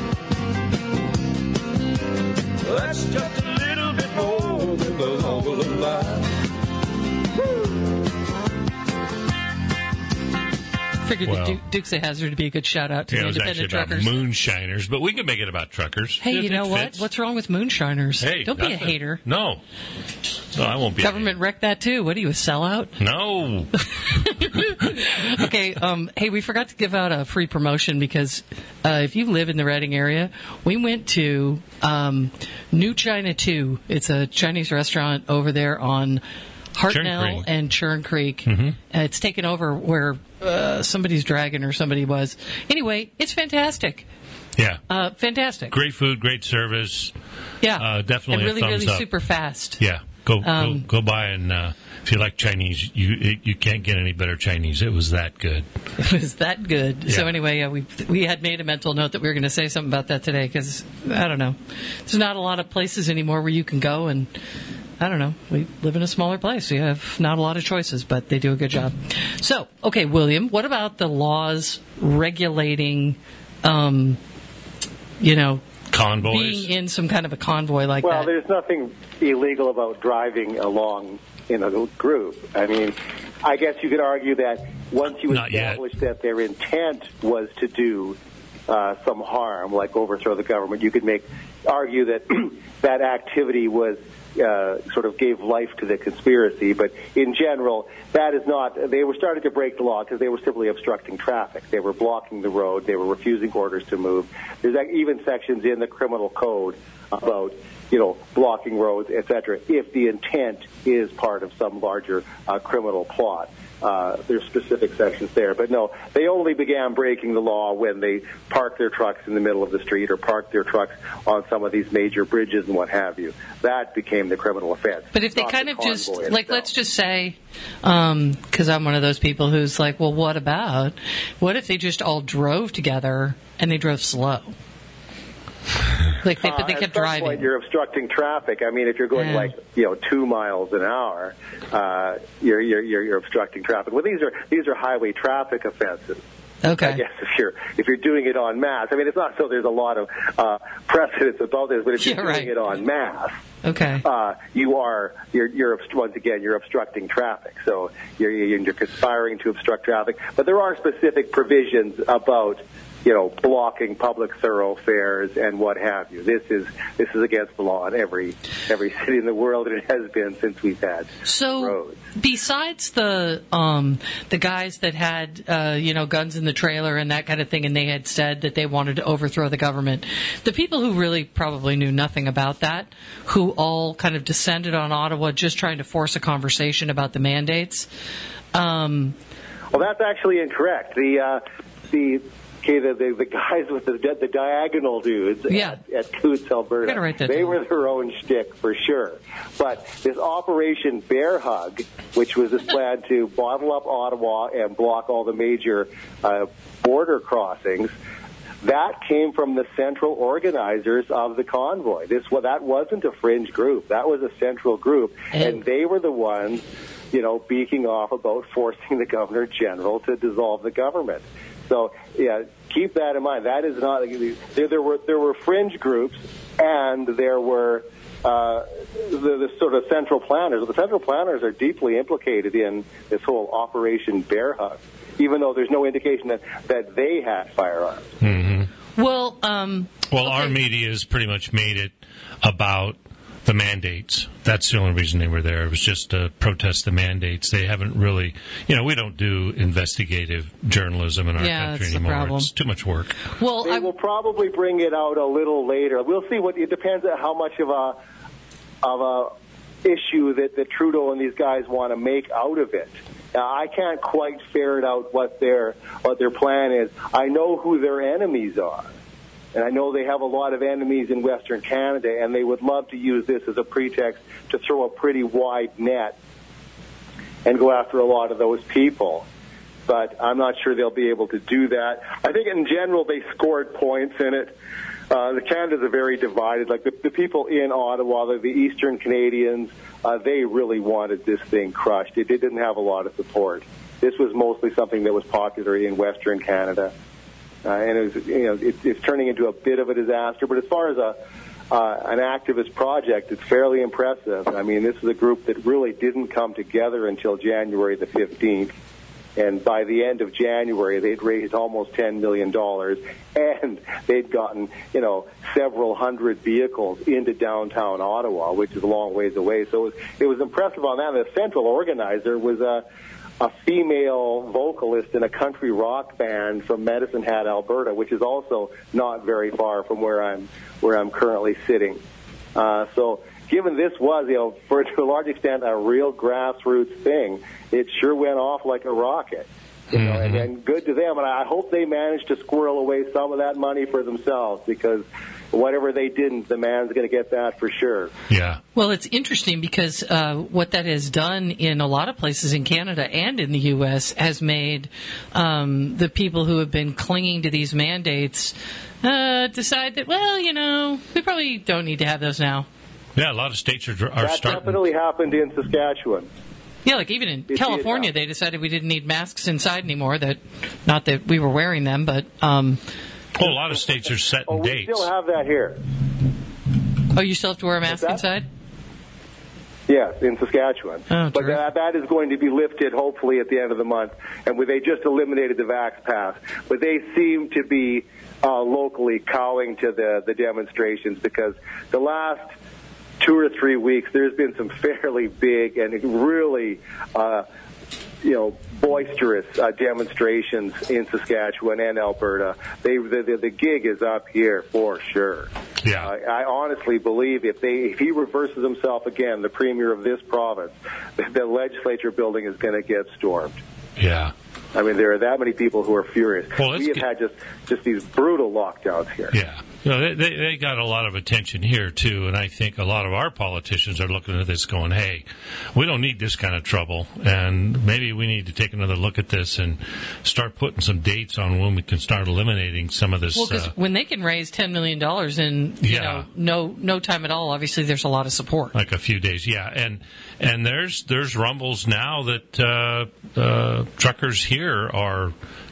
That's just a little bit more than the law will allow. Figured Well, the Duke, Dukes of Hazzard would be a good shout out to Yeah, the it was actually independent about truckers. moonshiners, but we can make it about truckers. Hey, It- you know it what? fits. What's wrong with moonshiners? Hey, Don't be a nothing. hater. No. No, I won't be Government wrecked that too. What are you, a sellout? a hater. No. Okay, um, hey, we forgot to give out a free promotion because uh, if you live in the Reading area, we went to um, New China two. It's a Chinese restaurant over there on Hartnell Creek. and Churn Creek. Mm-hmm. Uh, it's taken over where uh, somebody's dragon or somebody was. Anyway, it's fantastic. Yeah. Uh, fantastic. Great food, great service. Yeah. Uh, definitely And a really, thumbs really up. super fast. Yeah. Go Um, go go by and uh, if you like Chinese, you you can't get any better Chinese. It was that good. It was that good. So Yeah. anyway, yeah, we we had made a mental note that we were going to say something about that today because I don't know, there's not a lot of places anymore where you can go, and I don't know. We live in a smaller place. We have not a lot of choices, but they do a good job. So, okay, William, what about the laws regulating, um, you know, Convoys. being in some kind of a convoy like Well, that? there's nothing illegal about driving along in a group. I mean, I guess you could argue that once you Not yet. establish that their intent was to do uh, some harm, like overthrow the government, you could make argue that that activity was uh, sort of gave life to the conspiracy. But in general, that is not. They were starting to break the law because they were simply obstructing traffic. They were blocking the road. They were refusing orders to move. There's even sections in the criminal code about, you know, blocking roads, et cetera, if the intent is part of some larger uh, criminal plot. Uh, there's specific sections there. But no, they only began breaking the law when they parked their trucks in the middle of the street or parked their trucks on some of these major bridges and what have you. That became the criminal offense. But if they not kind the of just, convoy like, itself. let's just say, because I'm one of those people who's like, well, what about, what if they just all drove together and they drove slow? Like, they, but they Uh, kept at some driving. point, you're obstructing traffic. I mean, if you're going Yeah. like you know two miles an hour, uh, you're, you're you're you're obstructing traffic. Well, these are these are highway traffic offenses. Okay. I guess if you're if you're doing it en masse, I mean, it's not so there's a lot of uh, precedence about this, but if you're Yeah, doing right. it en masse, Okay. uh, you are you're you're obst- once again you're obstructing traffic. So you're you're you're conspiring to obstruct traffic. But there are specific provisions about you know, blocking public thoroughfares and what have you. This is this is against the law in every every city in the world, and it has been since we've had so, roads. Besides the um, the guys that had uh, you know guns in the trailer and that kind of thing, and they had said that they wanted to overthrow the government, the people who really probably knew nothing about that, who all kind of descended on Ottawa just trying to force a conversation about the mandates. Um, well, that's actually incorrect. The uh, the Okay, the, the the guys with the the diagonal dudes yeah. at, at Coots, Alberta, they down. were their own shtick for sure. But this Operation Bear Hug, which was this plan to bottle up Ottawa and block all the major uh, border crossings, that came from the central organizers of the convoy. This well, that wasn't a fringe group. That was a central group, and, and they were the ones, you know, beaking off about forcing the Governor General to dissolve the government. So, yeah, keep that in mind. That is not there. There were there were fringe groups, and there were uh, the, the sort of central planners. The central planners are deeply implicated in this whole Operation Bear Hug, even though there's no indication that, that they had firearms. Mm-hmm. Well, um, well, okay. our media has pretty much made it about the mandates. That's the only reason they were there. It was just to protest the mandates. They haven't really, you know, we don't do investigative journalism in our yeah, country that's anymore. The problem. It's too much work. Well, they I will probably bring it out a little later. We'll see. What it depends on how much of a of a issue that, that Trudeau and these guys want to make out of it. Now, I can't quite ferret out what their what their plan is. I know who their enemies are. And I know they have a lot of enemies in Western Canada, and they would love to use this as a pretext to throw a pretty wide net and go after a lot of those people. But I'm not sure they'll be able to do that. I think in general they scored points in it. Uh, the Canada's are very divided. Like the, the people in Ottawa, the, the Eastern Canadians, uh, they really wanted this thing crushed. It, it didn't have a lot of support. This was mostly something that was popular in Western Canada. Uh, and it was, you know, it, it's turning into a bit of a disaster. But as far as a uh, an activist project, it's fairly impressive. I mean, this is a group that really didn't come together until January the fifteenth. And by the end of January, they'd raised almost ten million dollars, and they'd gotten, you know, several hundred vehicles into downtown Ottawa, which is a long ways away. So it was, it was impressive on that. The central organizer was a a female vocalist in a country rock band from Medicine Hat, Alberta, which is also not very far from where I'm where I'm currently sitting. Uh, so, given this was, you know, for to a large extent, a real grassroots thing, it sure went off like a rocket. You know, mm-hmm. and, and good to them. And I hope they managed to squirrel away some of that money for themselves, because whatever they didn't, the man's going to get that for sure. Yeah. Well, it's interesting because uh, what that has done in a lot of places in Canada and in the U S has made um, the people who have been clinging to these mandates uh, decide that, well, you know, we probably don't need to have those now. Yeah, a lot of states are, are that starting. That definitely happened in Saskatchewan. Yeah, like even in It California, they decided we didn't need masks inside anymore. That, not that we were wearing them, but... Um, well, a lot of states are setting oh, we dates. We still have that here. Oh, you still have to wear a mask inside? Yes, in Saskatchewan. Oh, but that, that is going to be lifted, hopefully, at the end of the month. And they just eliminated the Vax Pass. But they seem to be uh, locally cowing to the, the demonstrations, because the last two or three weeks, there's been some fairly big and really, uh, you know, boisterous uh, demonstrations in Saskatchewan and Alberta. They, the, the, the gig is up here for sure. Yeah. Uh, I honestly believe if they if he reverses himself again, the premier of this province, the, the legislature building is going to get stormed. Yeah. I mean, there are that many people who are furious. Well, we have get... had just, just these brutal lockdowns here. Yeah. You know, they, they, they got a lot of attention here, too, and I think a lot of our politicians are looking at this going, hey, we don't need this kind of trouble, and maybe we need to take another look at this and start putting some dates on when we can start eliminating some of this. Well, because uh, when they can raise ten million dollars in you yeah. know, no no time at all, obviously there's a lot of support. Like a few days, yeah. And and there's there's rumbles now that uh, uh, truckers here are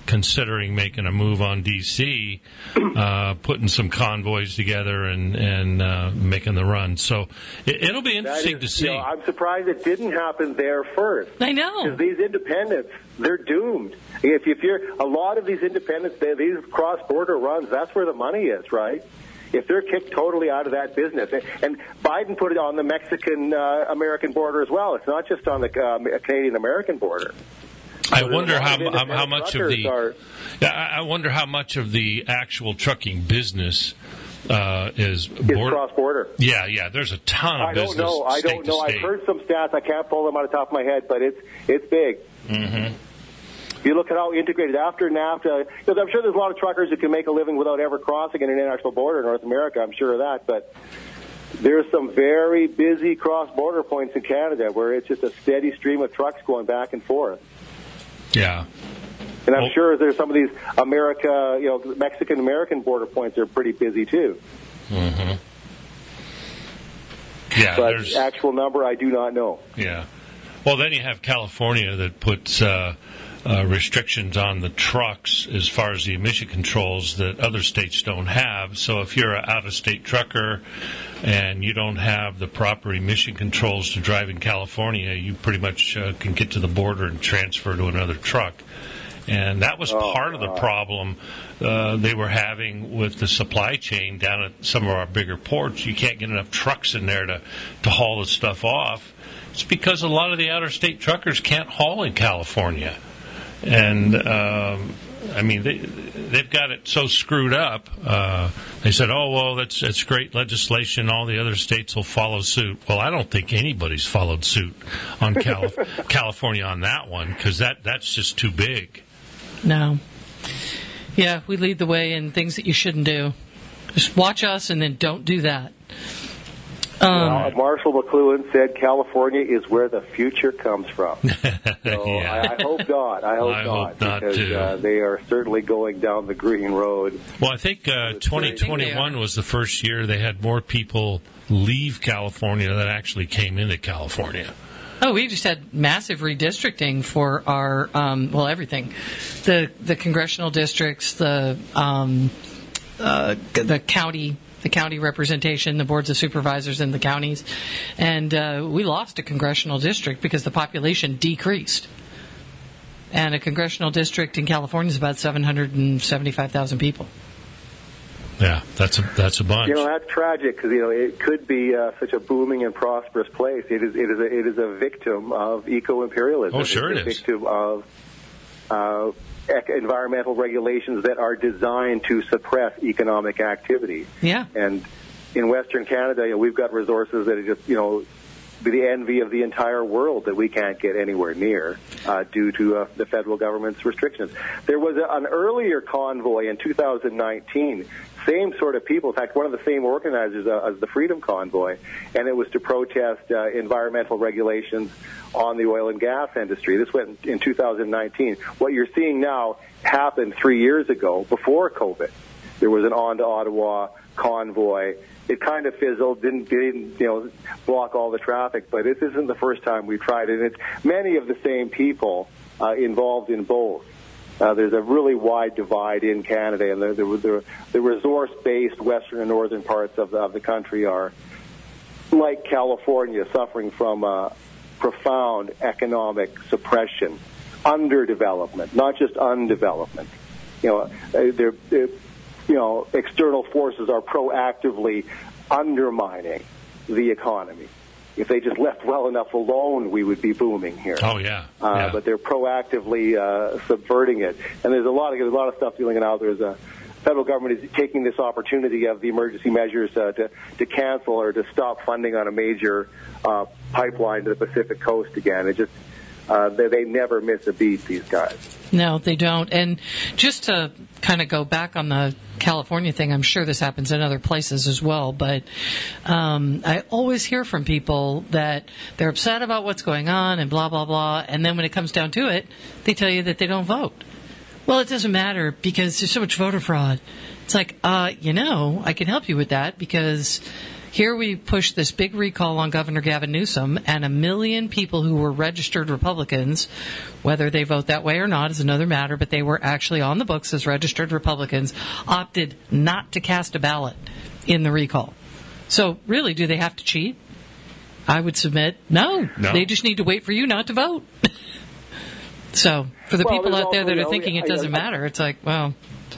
considering making a move on D C, uh, putting some convoys together and and uh, making the run. So it, it'll be interesting is, to see. You know, I'm surprised it didn't happen there first. I know. Because these independents, they're doomed. If, if you're a lot of these independents, they, these cross-border runs, that's where the money is, right? If they're kicked totally out of that business, and Biden put it on the Mexican-American uh, border as well. It's not just on the uh, Canadian-American border. I So wonder how how, how much of the are, yeah, I wonder how much of the actual trucking business uh, is is border. cross-border. Yeah, yeah. There's a ton of I don't business. know. I state don't to know. I've state. heard some stats. I can't pull them out of the top of my head, but it's it's big. Mm-hmm. If you look at how integrated after NAFTA, because I'm sure there's a lot of truckers who can make a living without ever crossing an international border in North America. I'm sure of that, but there's some very busy cross-border points in Canada where it's just a steady stream of trucks going back and forth. Yeah. And I'm Well- sure there's some of these America, you know, Mexican-American border points that are pretty busy too. Mm-hmm. Yeah. But there's actual number, I do not know. yeah. Well, then you have California that puts uh, uh, restrictions on the trucks as far as the emission controls that other states don't have. So if you're an out-of-state trucker and you don't have the proper emission controls to drive in California, you pretty much uh, can get to the border and transfer to another truck. And that was Oh, part of the God. problem uh, they were having with the supply chain down at some of our bigger ports. You can't get enough trucks in there to, to haul the stuff off. It's because a lot of the outer-state truckers can't haul in California. And, um, I mean, they, they've got it so screwed up. Uh, they said, oh, well, that's, that's great legislation. All the other states will follow suit. Well, I don't think anybody's followed suit on Cali- California on that one because that, that's just too big. No. Yeah, we lead the way in things that you shouldn't do. Just watch us and then don't do that. Um, Uh, Marshall McLuhan said California is where the future comes from. So Yeah. I, I hope not. I hope I not. hope not, because too. Uh, they are certainly going down the green road. Well, I think uh, twenty twenty-one was the first year they had more people leave California than actually came into California. Oh, we just had massive redistricting for our, um, well, everything. The the congressional districts, the um, uh, the county the county representation, the boards of supervisors in the counties. And uh, we lost a congressional district because the population decreased. And a congressional district in California is about seven hundred seventy-five thousand people. Yeah, that's a that's a bunch. You know, that's tragic because, you know, it could be uh, such a booming and prosperous place. It is it is a, it is a victim of eco-imperialism. Oh, sure it's it a is. victim of uh, ec- environmental regulations that are designed to suppress economic activity. Yeah. And in Western Canada, you know, we've got resources that are just, you know, be the envy of the entire world that we can't get anywhere near uh, due to uh, the federal government's restrictions. There was a, an earlier convoy in two thousand nineteen, same sort of people, in fact, one of the same organizers uh, as the Freedom Convoy, and it was to protest uh, environmental regulations on the oil and gas industry. This went in two thousand nineteen. What you're seeing now happened three years ago, before COVID. There was an On to Ottawa convoy. It kind of fizzled, didn't, didn't you know, block all the traffic, but this isn't the first time we've tried it. It's many of the same people uh, involved in both. Uh, there's a really wide divide in Canada, and the, the, the, the resource-based western and northern parts of the, of the country are, like California, suffering from uh, profound economic suppression, underdevelopment, not just undevelopment. You know, they're, they're you know, external forces are proactively undermining the economy. If they just left well enough alone, we would be booming here. Oh yeah, Uh, yeah. But they're proactively uh, subverting it, and there's a lot of there's a lot of stuff dealing out. There's a federal government is taking this opportunity of the emergency measures uh, to to cancel or to stop funding on a major uh, pipeline to the Pacific Coast again. It just uh, they, they never miss a beat. These guys. No, they don't. And just to kind of go back on the California thing, I'm sure this happens in other places as well, but um, I always hear from people that they're upset about what's going on and blah, blah, blah, and then when it comes down to it, they tell you that they don't vote. Well, it doesn't matter because there's so much voter fraud. It's like, uh, you know, I can help you with that because here we push this big recall on Governor Gavin Newsom, and a million people who were registered Republicans, whether they vote that way or not is another matter, but they were actually on the books as registered Republicans, opted not to cast a ballot in the recall. So really, do they have to cheat? I would submit, no. No. They just need to wait for you not to vote. So for the Well, people there's out there also, that you are know, thinking it I- doesn't I- matter, it's like, well,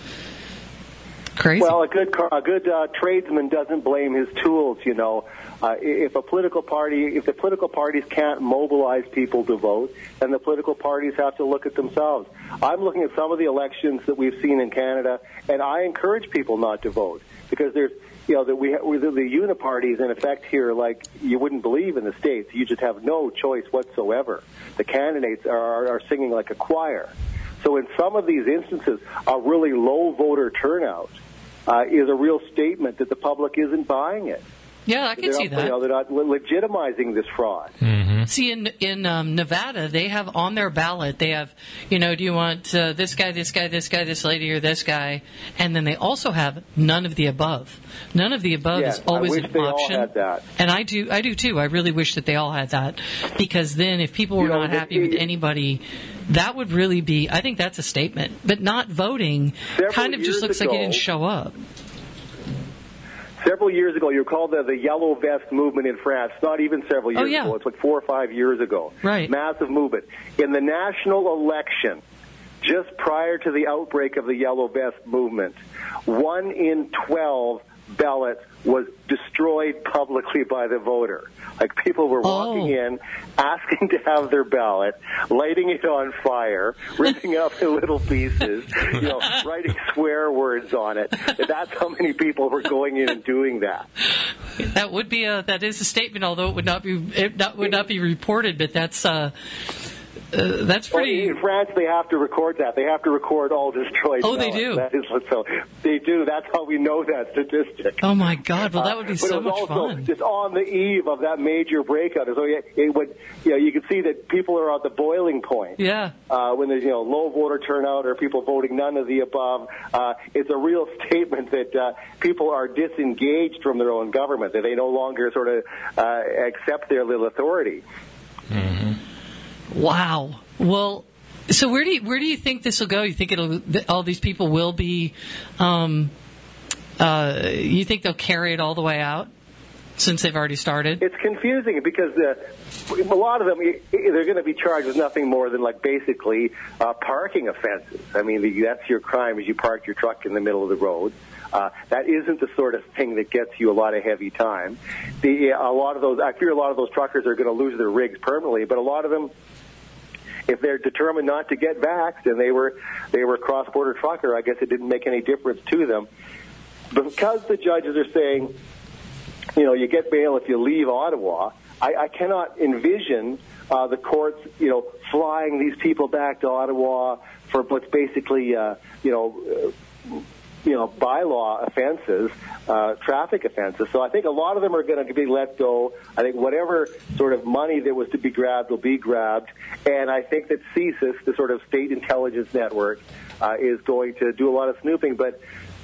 crazy. Well, a good car- a good uh, tradesman doesn't blame his tools. You know, uh, if a political party, if the political parties can't mobilize people to vote, then the political parties have to look at themselves. I'm looking at some of the elections that we've seen in Canada, and I encourage people not to vote because there's, you know, that we ha- the, the uniparties in effect here, like you wouldn't believe in the States. You just have no choice whatsoever. The candidates are, are, are singing like a choir. So in some of these instances, a really low voter turnout uh, is a real statement that the public isn't buying it. yeah, I can They're see not, you know, that. they're not legitimizing this fraud. See, in in um, Nevada, they have on their ballot, they have, you know, do you want uh, this guy, this guy, this guy, this lady, or this guy? And then they also have none of the above. None of the above Yes, is always I wish an they all option. had that. And I do, I do too. I really wish that they all had that, because then if people were You know, not the- happy with anybody, that would really be. I think that's a statement. But not voting Several kind of just years looks like you ago- didn't show up. Several years ago, you recall the, the yellow vest movement in France. Not even several years Oh, yeah. ago. It's like four or five years ago. Right. Massive movement. In the national election, just prior to the outbreak of the yellow vest movement, one in twelve ballots was destroyed publicly by the voter. Like people were walking Oh. in, asking to have their ballot, lighting it on fire, ripping up the little pieces, you know, writing swear words on it. That's how many people were going in and doing that. That would be a that is a statement, although it would not be it not, would not be reported. But that's uh, uh, that's Well, pretty. in France, they have to record that. They have to record all destroyed Oh, they ballots. do? That is what- so they do. That's how we know that statistic. Oh my God! Well, that would be Uh, but so it was much also fun. just on the eve of that major breakout. So it, it would, you know, you can see that people are at the boiling point. Yeah. Uh, when there's, you know, low voter turnout or people voting none of the above, uh, it's a real statement that uh, people are disengaged from their own government, that they no longer sort of uh, accept their little authority. Wow. Well, so where do you where do you think this will go? You think it'll that all these people will be? Um, uh, you think they'll carry it all the way out since they've already started? It's confusing because uh, a lot of them, i- i- they're going to be charged with nothing more than like basically uh, parking offenses. I mean, the, that's your crime is you park your truck in the middle of the road. Uh, that isn't the sort of thing that gets you a lot of heavy time. The, a lot of those, I fear a lot of those truckers are going to lose their rigs permanently, but a lot of them, if they're determined not to get vaxxed and they were they were a cross-border trucker, I guess it didn't make any difference to them. Because the judges are saying, you know, you get bail if you leave Ottawa, I, I cannot envision uh, the courts, you know, flying these people back to Ottawa for what's basically, uh, you know, uh, you know, bylaw offenses, uh, traffic offenses. So I think a lot of them are going to be let go. I think whatever sort of money that was to be grabbed will be grabbed. And I think that CSIS, the sort of state intelligence network, uh, is going to do a lot of snooping. But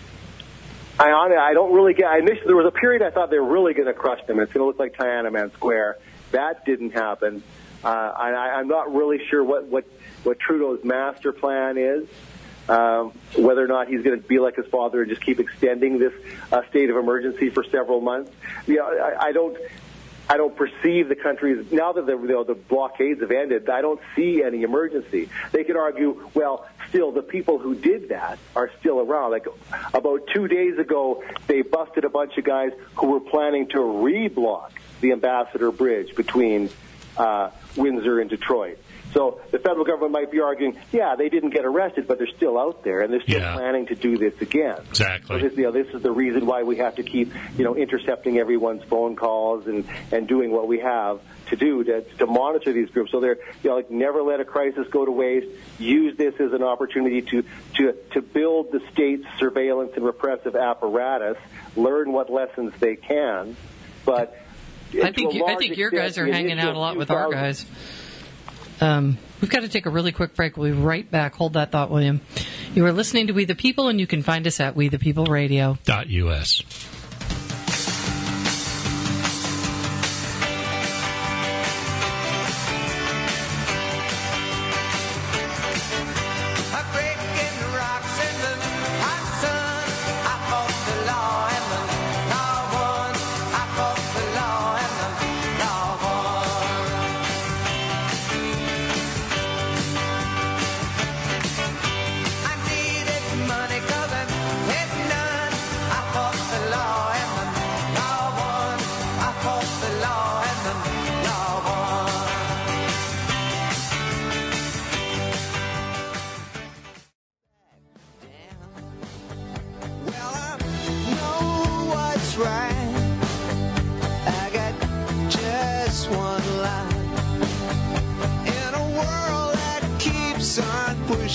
I honestly, I don't really get. I initially, there was a period I thought they were really going to crush them. It's going to look like Tiananmen Square. That didn't happen. Uh, and I, I'm not really sure what, what, what Trudeau's master plan is. Um, whether or not he's going to be like his father and just keep extending this uh, state of emergency for several months. You know, I, I don't. I don't perceive the country's, now that the, you know, the blockades have ended, I don't see any emergency. They could argue, well, still, the people who did that are still around. Like, about two days ago, they busted a bunch of guys who were planning to re-block the Ambassador Bridge between uh, Windsor and Detroit. So the federal government might be arguing, yeah, they didn't get arrested, but they're still out there, and they're still Yeah. planning to do this again. Exactly. So this, you know, this is the reason why we have to keep, you know, intercepting everyone's phone calls and, and doing what we have to do to, to monitor these groups. So they're, you know, like, never let a crisis go to waste. Use this as an opportunity to, to, to build the state's surveillance and repressive apparatus, learn what lessons they can. But I think you, I think your guys are hanging out a lot with our guys. Um, we've got to take a really quick break. We'll be right back. Hold that thought, William. You are listening to We the People, and you can find us at we the people radio dot U S.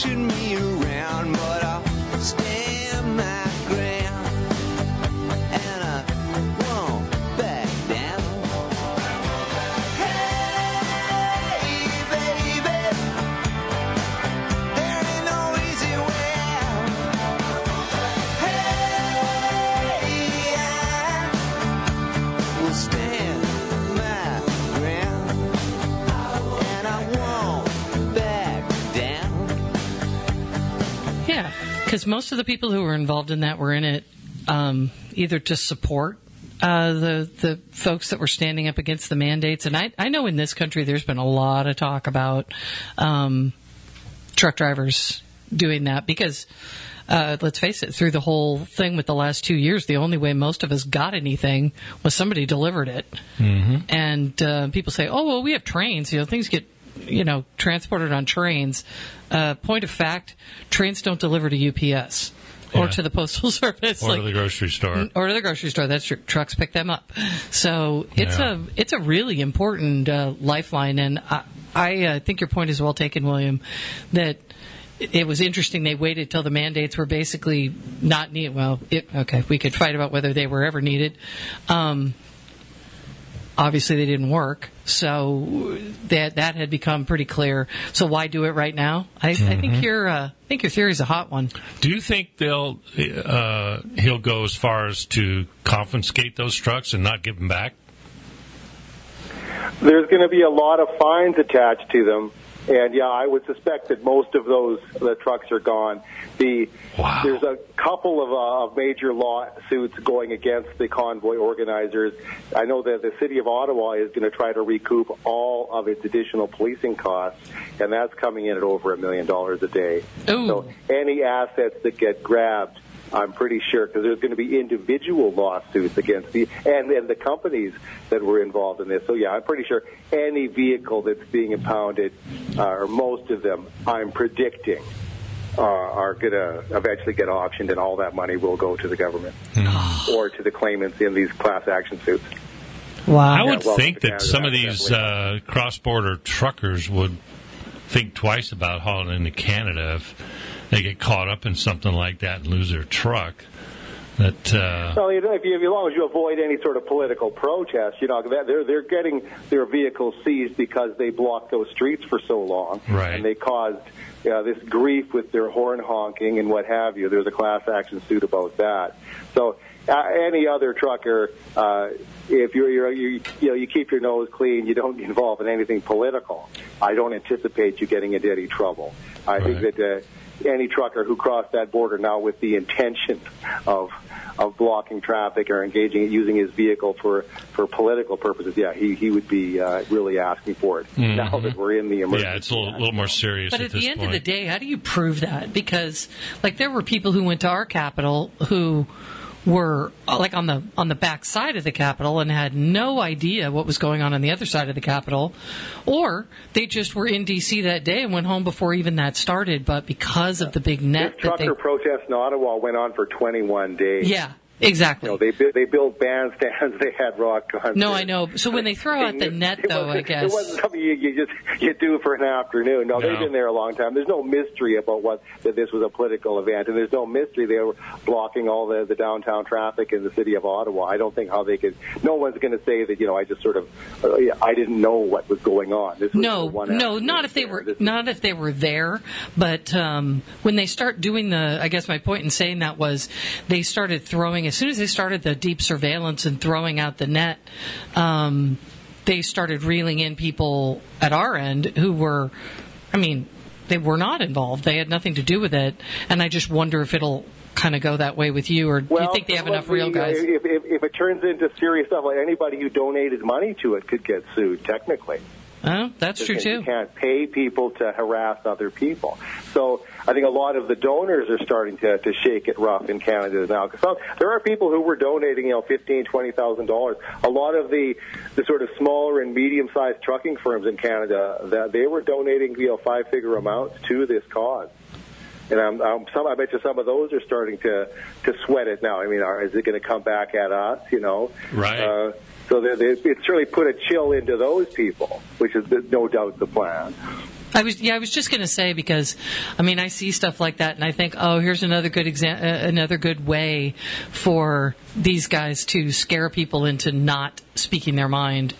pushing me around, but I'll stand my ground, and I won't back down. Hey, baby, there ain't no easy way out. Hey, I will stand my ground, and I won't back down. Yeah, because most of the people who were involved in that were in it um, either to support uh, the the folks that were standing up against the mandates. And I, I know in this country there's been a lot of talk about um, truck drivers doing that because, uh, let's face it, through the whole thing with the last two years, the only way most of us got anything was somebody delivered it. Mm-hmm. And uh, people say, oh, well, we have trains. You know, things get, you know, transported on trains. Uh, point of fact, trains don't deliver to U P S or Yeah. to the Postal Service. Or like, to the grocery store. or to the grocery store. That's true. Trucks pick them up. So it's Yeah. a it's a really important uh, lifeline. And I, I uh, think your point is well taken, William, that it it was interesting they waited till the mandates were basically not needed. Well, it, okay, we could fight about whether they were ever needed. Um, obviously, they didn't work. So that that had become pretty clear. So why do it right now? I, I think your uh, I think your theory is a hot one. Do you think they'll uh, he'll go as far as to confiscate those trucks and not give them back? There's going to be a lot of fines attached to them, and yeah, I would suspect that most of those the trucks are gone. The Wow. There's a couple of, uh, of major lawsuits going against the convoy organizers. I know that the city of Ottawa is going to try to recoup all of its additional policing costs, and that's coming in at over a million dollars a day. Ooh. So any assets that get grabbed, I'm pretty sure, because there's going to be individual lawsuits against the and, and the companies that were involved in this. So, yeah, I'm pretty sure any vehicle that's being impounded, uh, or most of them, I'm predicting, uh, are going to eventually get auctioned, and all that money will go to the government or to the claimants in these class action suits. Wow. I would welcome think to that Canada, some of these uh, cross-border truckers would think twice about hauling into Canada if they get caught up in something like that and lose their truck. That uh, Well, you know, if you, as long as you avoid any sort of political protest, you know, they're they're getting their vehicles seized because they blocked those streets for so long, Right. and they caused uh, this grief with their horn honking and what have you. There's a class action suit about that. So uh, any other trucker, uh, if you're, you're you you know you keep your nose clean, you don't get involved in anything political, I don't anticipate you getting into any trouble. I Right. think that. Uh, Any trucker who crossed that border now with the intention of of blocking traffic or engaging using his vehicle for, for political purposes, yeah, he, he would be uh, really asking for it. Mm-hmm. Now that we're in the emergency. yeah, it's a little, little more serious But at, at this the end point. of the day, how do you prove that? Because, like, there were people who went to our Capitol who were uh, like on the on the back side of the Capitol and had no idea what was going on on the other side of the Capitol, or they just were in D C that day and went home before even that started. But because of the big net This that they, trucker protest in Ottawa went on for twenty-one days. yeah, exactly. You know, they bu- they built bandstands, they had rock concerts. No, I know. So when they throw out the It- net, it though, wasn't- I guess. It wasn't something you, you just you do for an afternoon. No, they've No. been there a long time. There's no mystery about what that this was a political event, and there's no mystery they were blocking all the, the downtown traffic in the city of Ottawa. I don't think how they could. No one's going to say that, you know, I just sort of uh, I didn't know what was going on. This was No, the one no, afternoon not if they there. were This is- not if they were there. But um, when they start doing the, I guess my point in saying that was they started throwing as soon as they started the deep surveillance and throwing out the net. Um, they started reeling in people at our end who were, I mean, they were not involved. They had nothing to do with it. And I just wonder if it'll kind of go that way with you, or do Well, you think they have some enough of the, real guys? uh, If, if, if it turns into serious stuff, like anybody who donated money to it could get sued technically. Oh, that's true Because too. You can't pay people to harass other people. So I think a lot of the donors are starting to, to shake it rough in Canada now. Because there are people who were donating, you know, fifteen, twenty thousand dollars. A lot of the the sort of smaller and medium-sized trucking firms in Canada, that they were donating, you know, five-figure amounts to this cause. And I'm, I'm, some, I bet you some of those are starting to, to sweat it now. I mean, are, is it going to come back at us, you know? Right. Uh, so they, they, it certainly put a chill into those people, which is no doubt the plan. I was yeah I was just going to say, because I mean I see stuff like that and I think, oh, here's another good exa- uh, another good way for these guys to scare people into not speaking their mind.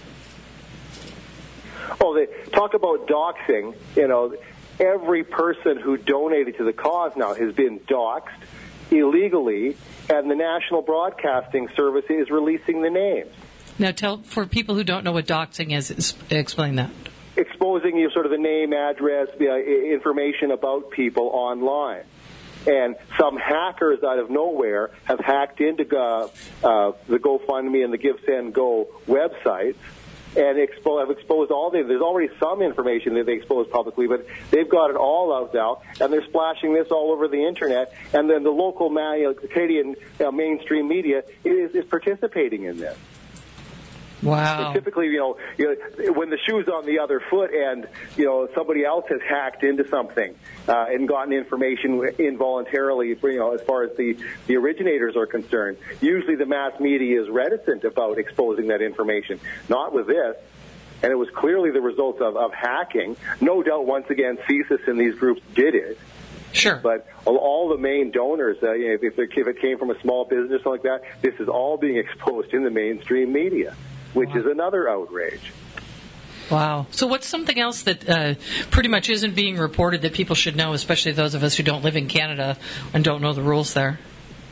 Oh, they talk about doxing. You know, every person who donated to the cause now has been doxed illegally, and the National Broadcasting Service is releasing the names. Now, tell for people who don't know what doxing is, is explain that. Exposing you sort of the name, address, the uh, information about people online. And some hackers out of nowhere have hacked into uh, uh, the GoFundMe and the GiveSendGo websites and expo- have exposed all the, there's already some information that they exposed publicly, but they've got it all out now, and they're splashing this all over the internet, and then the local ma- you know, Canadian uh, mainstream media is, is participating in this. Wow. And typically, you know, you know, when the shoe's on the other foot and, you know, somebody else has hacked into something uh, and gotten information involuntarily, you know, as far as the, the originators are concerned, usually the mass media is reticent about exposing that information. Not with this. And it was clearly the result of, of hacking. No doubt, once again, CSIS and these groups did it. Sure. But all the main donors, uh, you know, if, it, if it came from a small business or something like that, this is all being exposed in the mainstream media, which wow. is another outrage. Wow. So what's something else that uh, pretty much isn't being reported that people should know, especially those of us who don't live in Canada and don't know the rules there?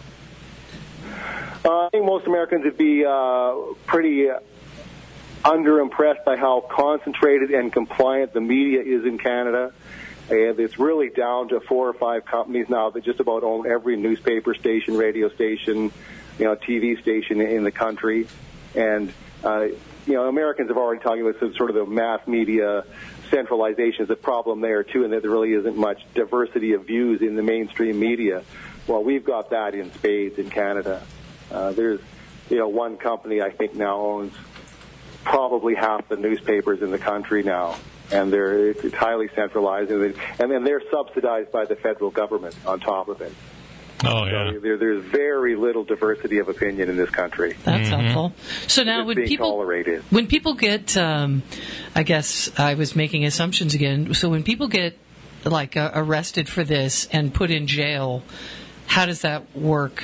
Uh, I think most Americans would be uh, pretty uh, underimpressed by how concentrated and compliant the media is in Canada. And it's really down to four or five companies now that just about own every newspaper station, radio station, you know, T V station in the country. And Uh, you know, Americans have already talked about sort of the mass media centralization is a problem there, too, and that there really isn't much diversity of views in the mainstream media. Well, we've got that in spades in Canada. Uh, there's, you know, one company I think now owns probably half the newspapers in the country now, and they're it's highly centralized, and, they, and then they're subsidized by the federal government on top of it. Oh, yeah. So there, there's very little diversity of opinion in this country. That's mm-hmm. helpful. So now, it's when being people tolerated. when people get, um, I guess I was making assumptions again. So when people get like uh, arrested for this and put in jail, how does that work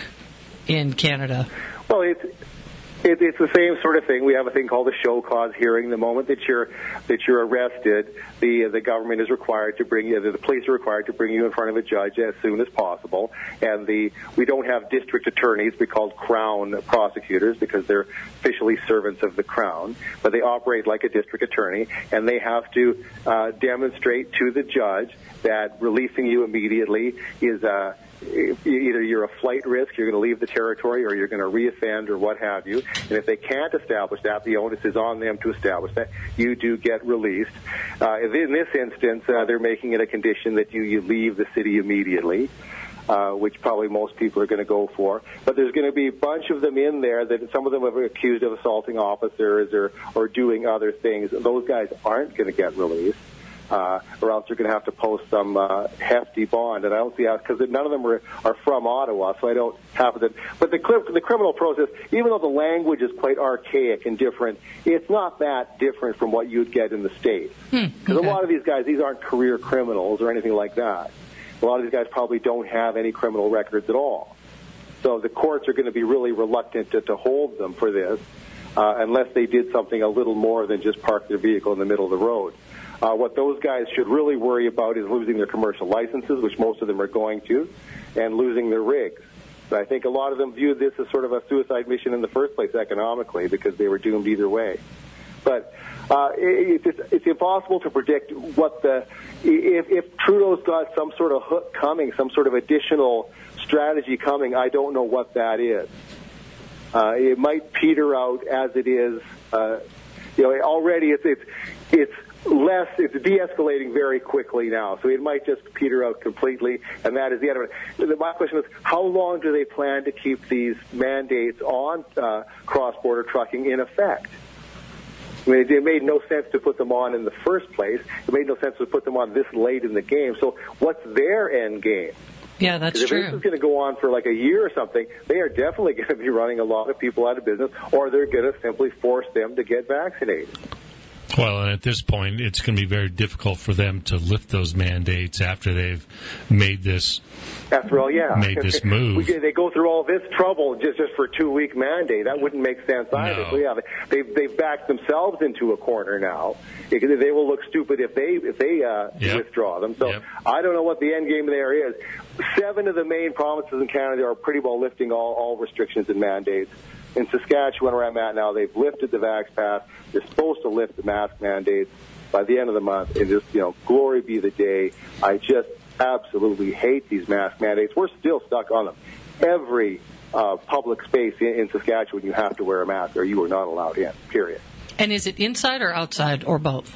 in Canada? Well, it's. It, it's the same sort of thing. We have a thing called a show cause hearing. The moment that you're that you're arrested, the the government is required to bring you. The police are required to bring you in front of a judge as soon as possible. And the we don't have district attorneys. We call Crown prosecutors because they're officially servants of the Crown, but they operate like a district attorney, and they have to uh, demonstrate to the judge that releasing you immediately is a either you're a flight risk, you're going to leave the territory, or you're going to reoffend, or what have you. And if they can't establish that, the onus is on them to establish that. You do get released. Uh, in this instance, uh, they're making it a condition that you, you leave the city immediately, uh, which probably most people are going to go for. But there's going to be a bunch of them in there that some of them are accused of assaulting officers or, or doing other things. Those guys aren't going to get released. Uh, or else you're going to have to post some uh, hefty bond. And I don't see how, because none of them are, are from Ottawa, so I don't have that. But the, the criminal process, even though the language is quite archaic and different, it's not that different from what you'd get in the States. Because hmm, okay. a lot of these guys, these aren't career criminals or anything like that. A lot of these guys probably don't have any criminal records at all. So the courts are going to be really reluctant to, to hold them for this uh, unless they did something a little more than just park their vehicle in the middle of the road. Uh, what those guys should really worry about is losing their commercial licenses, which most of them are going to, and losing their rigs. But I think a lot of them viewed this as sort of a suicide mission in the first place economically because they were doomed either way. But uh, it, it's, it's impossible to predict what the if, if Trudeau's got some sort of hook coming, some sort of additional strategy coming. I don't know what that is. Uh, it might peter out as it is. Uh, you know, already it's it's it's. Less, it's de-escalating very quickly now, so it might just peter out completely, and that is the end of it. My question is, how long do they plan to keep these mandates on uh, cross-border trucking in effect? I mean, it, it made no sense to put them on in the first place. It made no sense to put them on this late in the game. So what's their end game? Yeah, that's if true. If this is going to go on for like a year or something, they are definitely going to be running a lot of people out of business, or they're going to simply force them to get vaccinated. Well, and at this point, it's going to be very difficult for them to lift those mandates after they've made this After all, yeah. made this move. We, they go through all this trouble just, just for a two-week mandate. That wouldn't make sense either. No. So, yeah, they've, they've backed themselves into a corner now. Because they will look stupid if they if they uh, Yep. withdraw them. So Yep. I don't know what the end game there is. Seven of the main provinces in Canada are pretty well lifting all, all restrictions and mandates. In Saskatchewan, where I'm at now, they've lifted the Vax Pass. They're supposed to lift the mask mandates by the end of the month. And just, you know, glory be the day. I just absolutely hate these mask mandates. We're still stuck on them. Every uh, public space in, in Saskatchewan, you have to wear a mask or you are not allowed in, period. And is it inside or outside or both?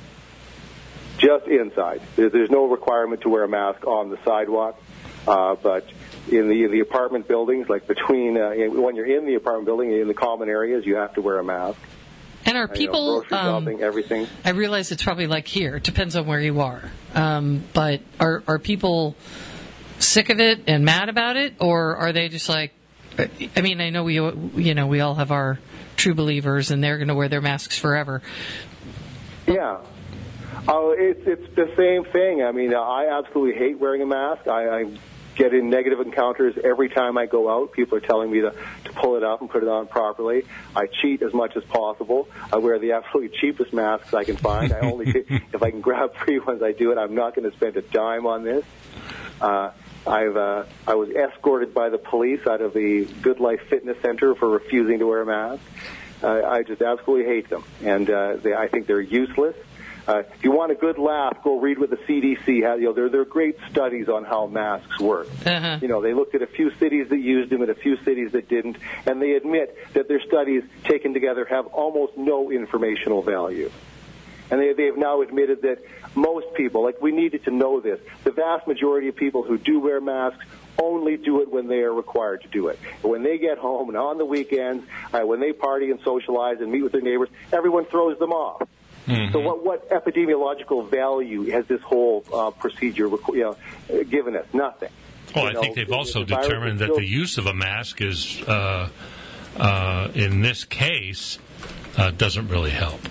Just inside. There- There's no requirement to wear a mask on the sidewalk, uh, but in the the apartment buildings, like between uh, in- when you're in the apartment building, in the common areas, you have to wear a mask. And are Uh, you know, people... grocery um, shopping, everything. I realize it's probably like here. It depends on where you are. Um, but are are people sick of it and mad about it, or are they just like? I mean, I know we you know we all have our true believers, and they're going to wear their masks forever. Yeah. Oh, it's it's the same thing. I mean, I absolutely hate wearing a mask. I, I get in negative encounters every time I go out. People are telling me to, to pull it up and put it on properly. I cheat as much as possible. I wear the absolutely cheapest masks I can find. I only if I can grab free ones, I do it. I'm not going to spend a dime on this. Uh, I've uh, I was escorted by the police out of the Good Life Fitness Center for refusing to wear a mask. Uh, I just absolutely hate them, and uh, they, I think they're useless. Uh, if you want a good laugh, go read what the C D C has. You know, there, there are great studies on how masks work. Uh-huh. You know, they looked at a few cities that used them and a few cities that didn't, and they admit that their studies taken together have almost no informational value. And they, they've now admitted that most people, like we needed to know this, the vast majority of people who do wear masks only do it when they are required to do it. When they get home and on the weekends, uh, when they party and socialize and meet with their neighbors, everyone throws them off. Mm-hmm. So what, what epidemiological value has this whole uh, procedure you know, given us? Nothing. Well, you I know, think they've the, also the determined that still... the use of a mask is, uh, uh, in this case, uh, doesn't really help.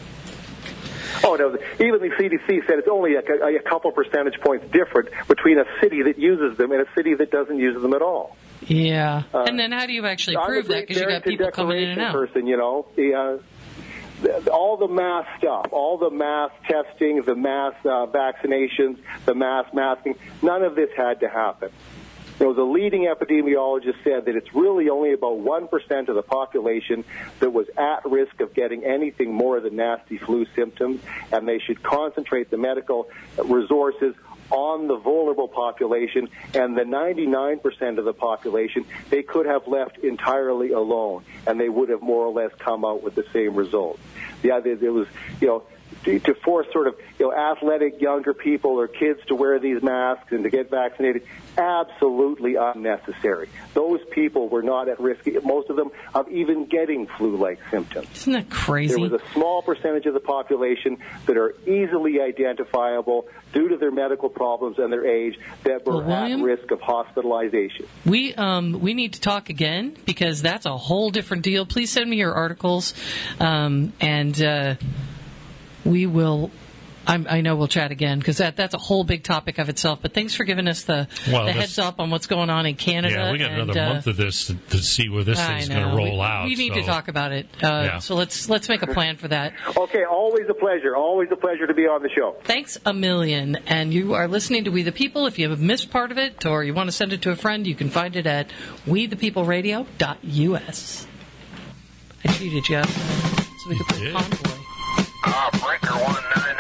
Oh, no, even the C D C said it's only a, a couple percentage points different between a city that uses them and a city that doesn't use them at all. Yeah. Uh, and then how do you actually I'm prove a that? great Because you got people coming in and out. Person, you know, the, uh, the, all the mass stuff, all the mass testing, the mass uh, vaccinations, the mass masking, none of this had to happen. You know, the leading epidemiologist said that it's really only about one percent of the population that was at risk of getting anything more than nasty flu symptoms, and they should concentrate the medical resources on the vulnerable population, and the ninety-nine percent of the population they could have left entirely alone, and they would have more or less come out with the same result. Yeah, there, there was, you know, to, to force sort of, you know, athletic younger people or kids to wear these masks and to get vaccinated, absolutely unnecessary. Those people were not at risk, most of them, of even getting flu-like symptoms. Isn't that crazy? There was a small percentage of the population that are easily identifiable due to their medical problems and their age that were well, William, at risk of hospitalization. We um, we need to talk again because that's a whole different deal. Please send me your articles, um, and uh, we will... I'm, I know we'll chat again because that, that's a whole big topic of itself. But thanks for giving us the, well, the this, heads up on what's going on in Canada. Yeah, we got and, another uh, month of this to, to see where this thing's going to roll we, out. We need so. to talk about it. Uh, yeah. So let's let's make a plan for that. Okay, always a pleasure. Always a pleasure to be on the show. Thanks a million. And you are listening to We the People. If you have missed part of it or you want to send it to a friend, you can find it at we the people radio dot u s. I cheated you so we could play Convoy. Ah, uh, breaker one nine.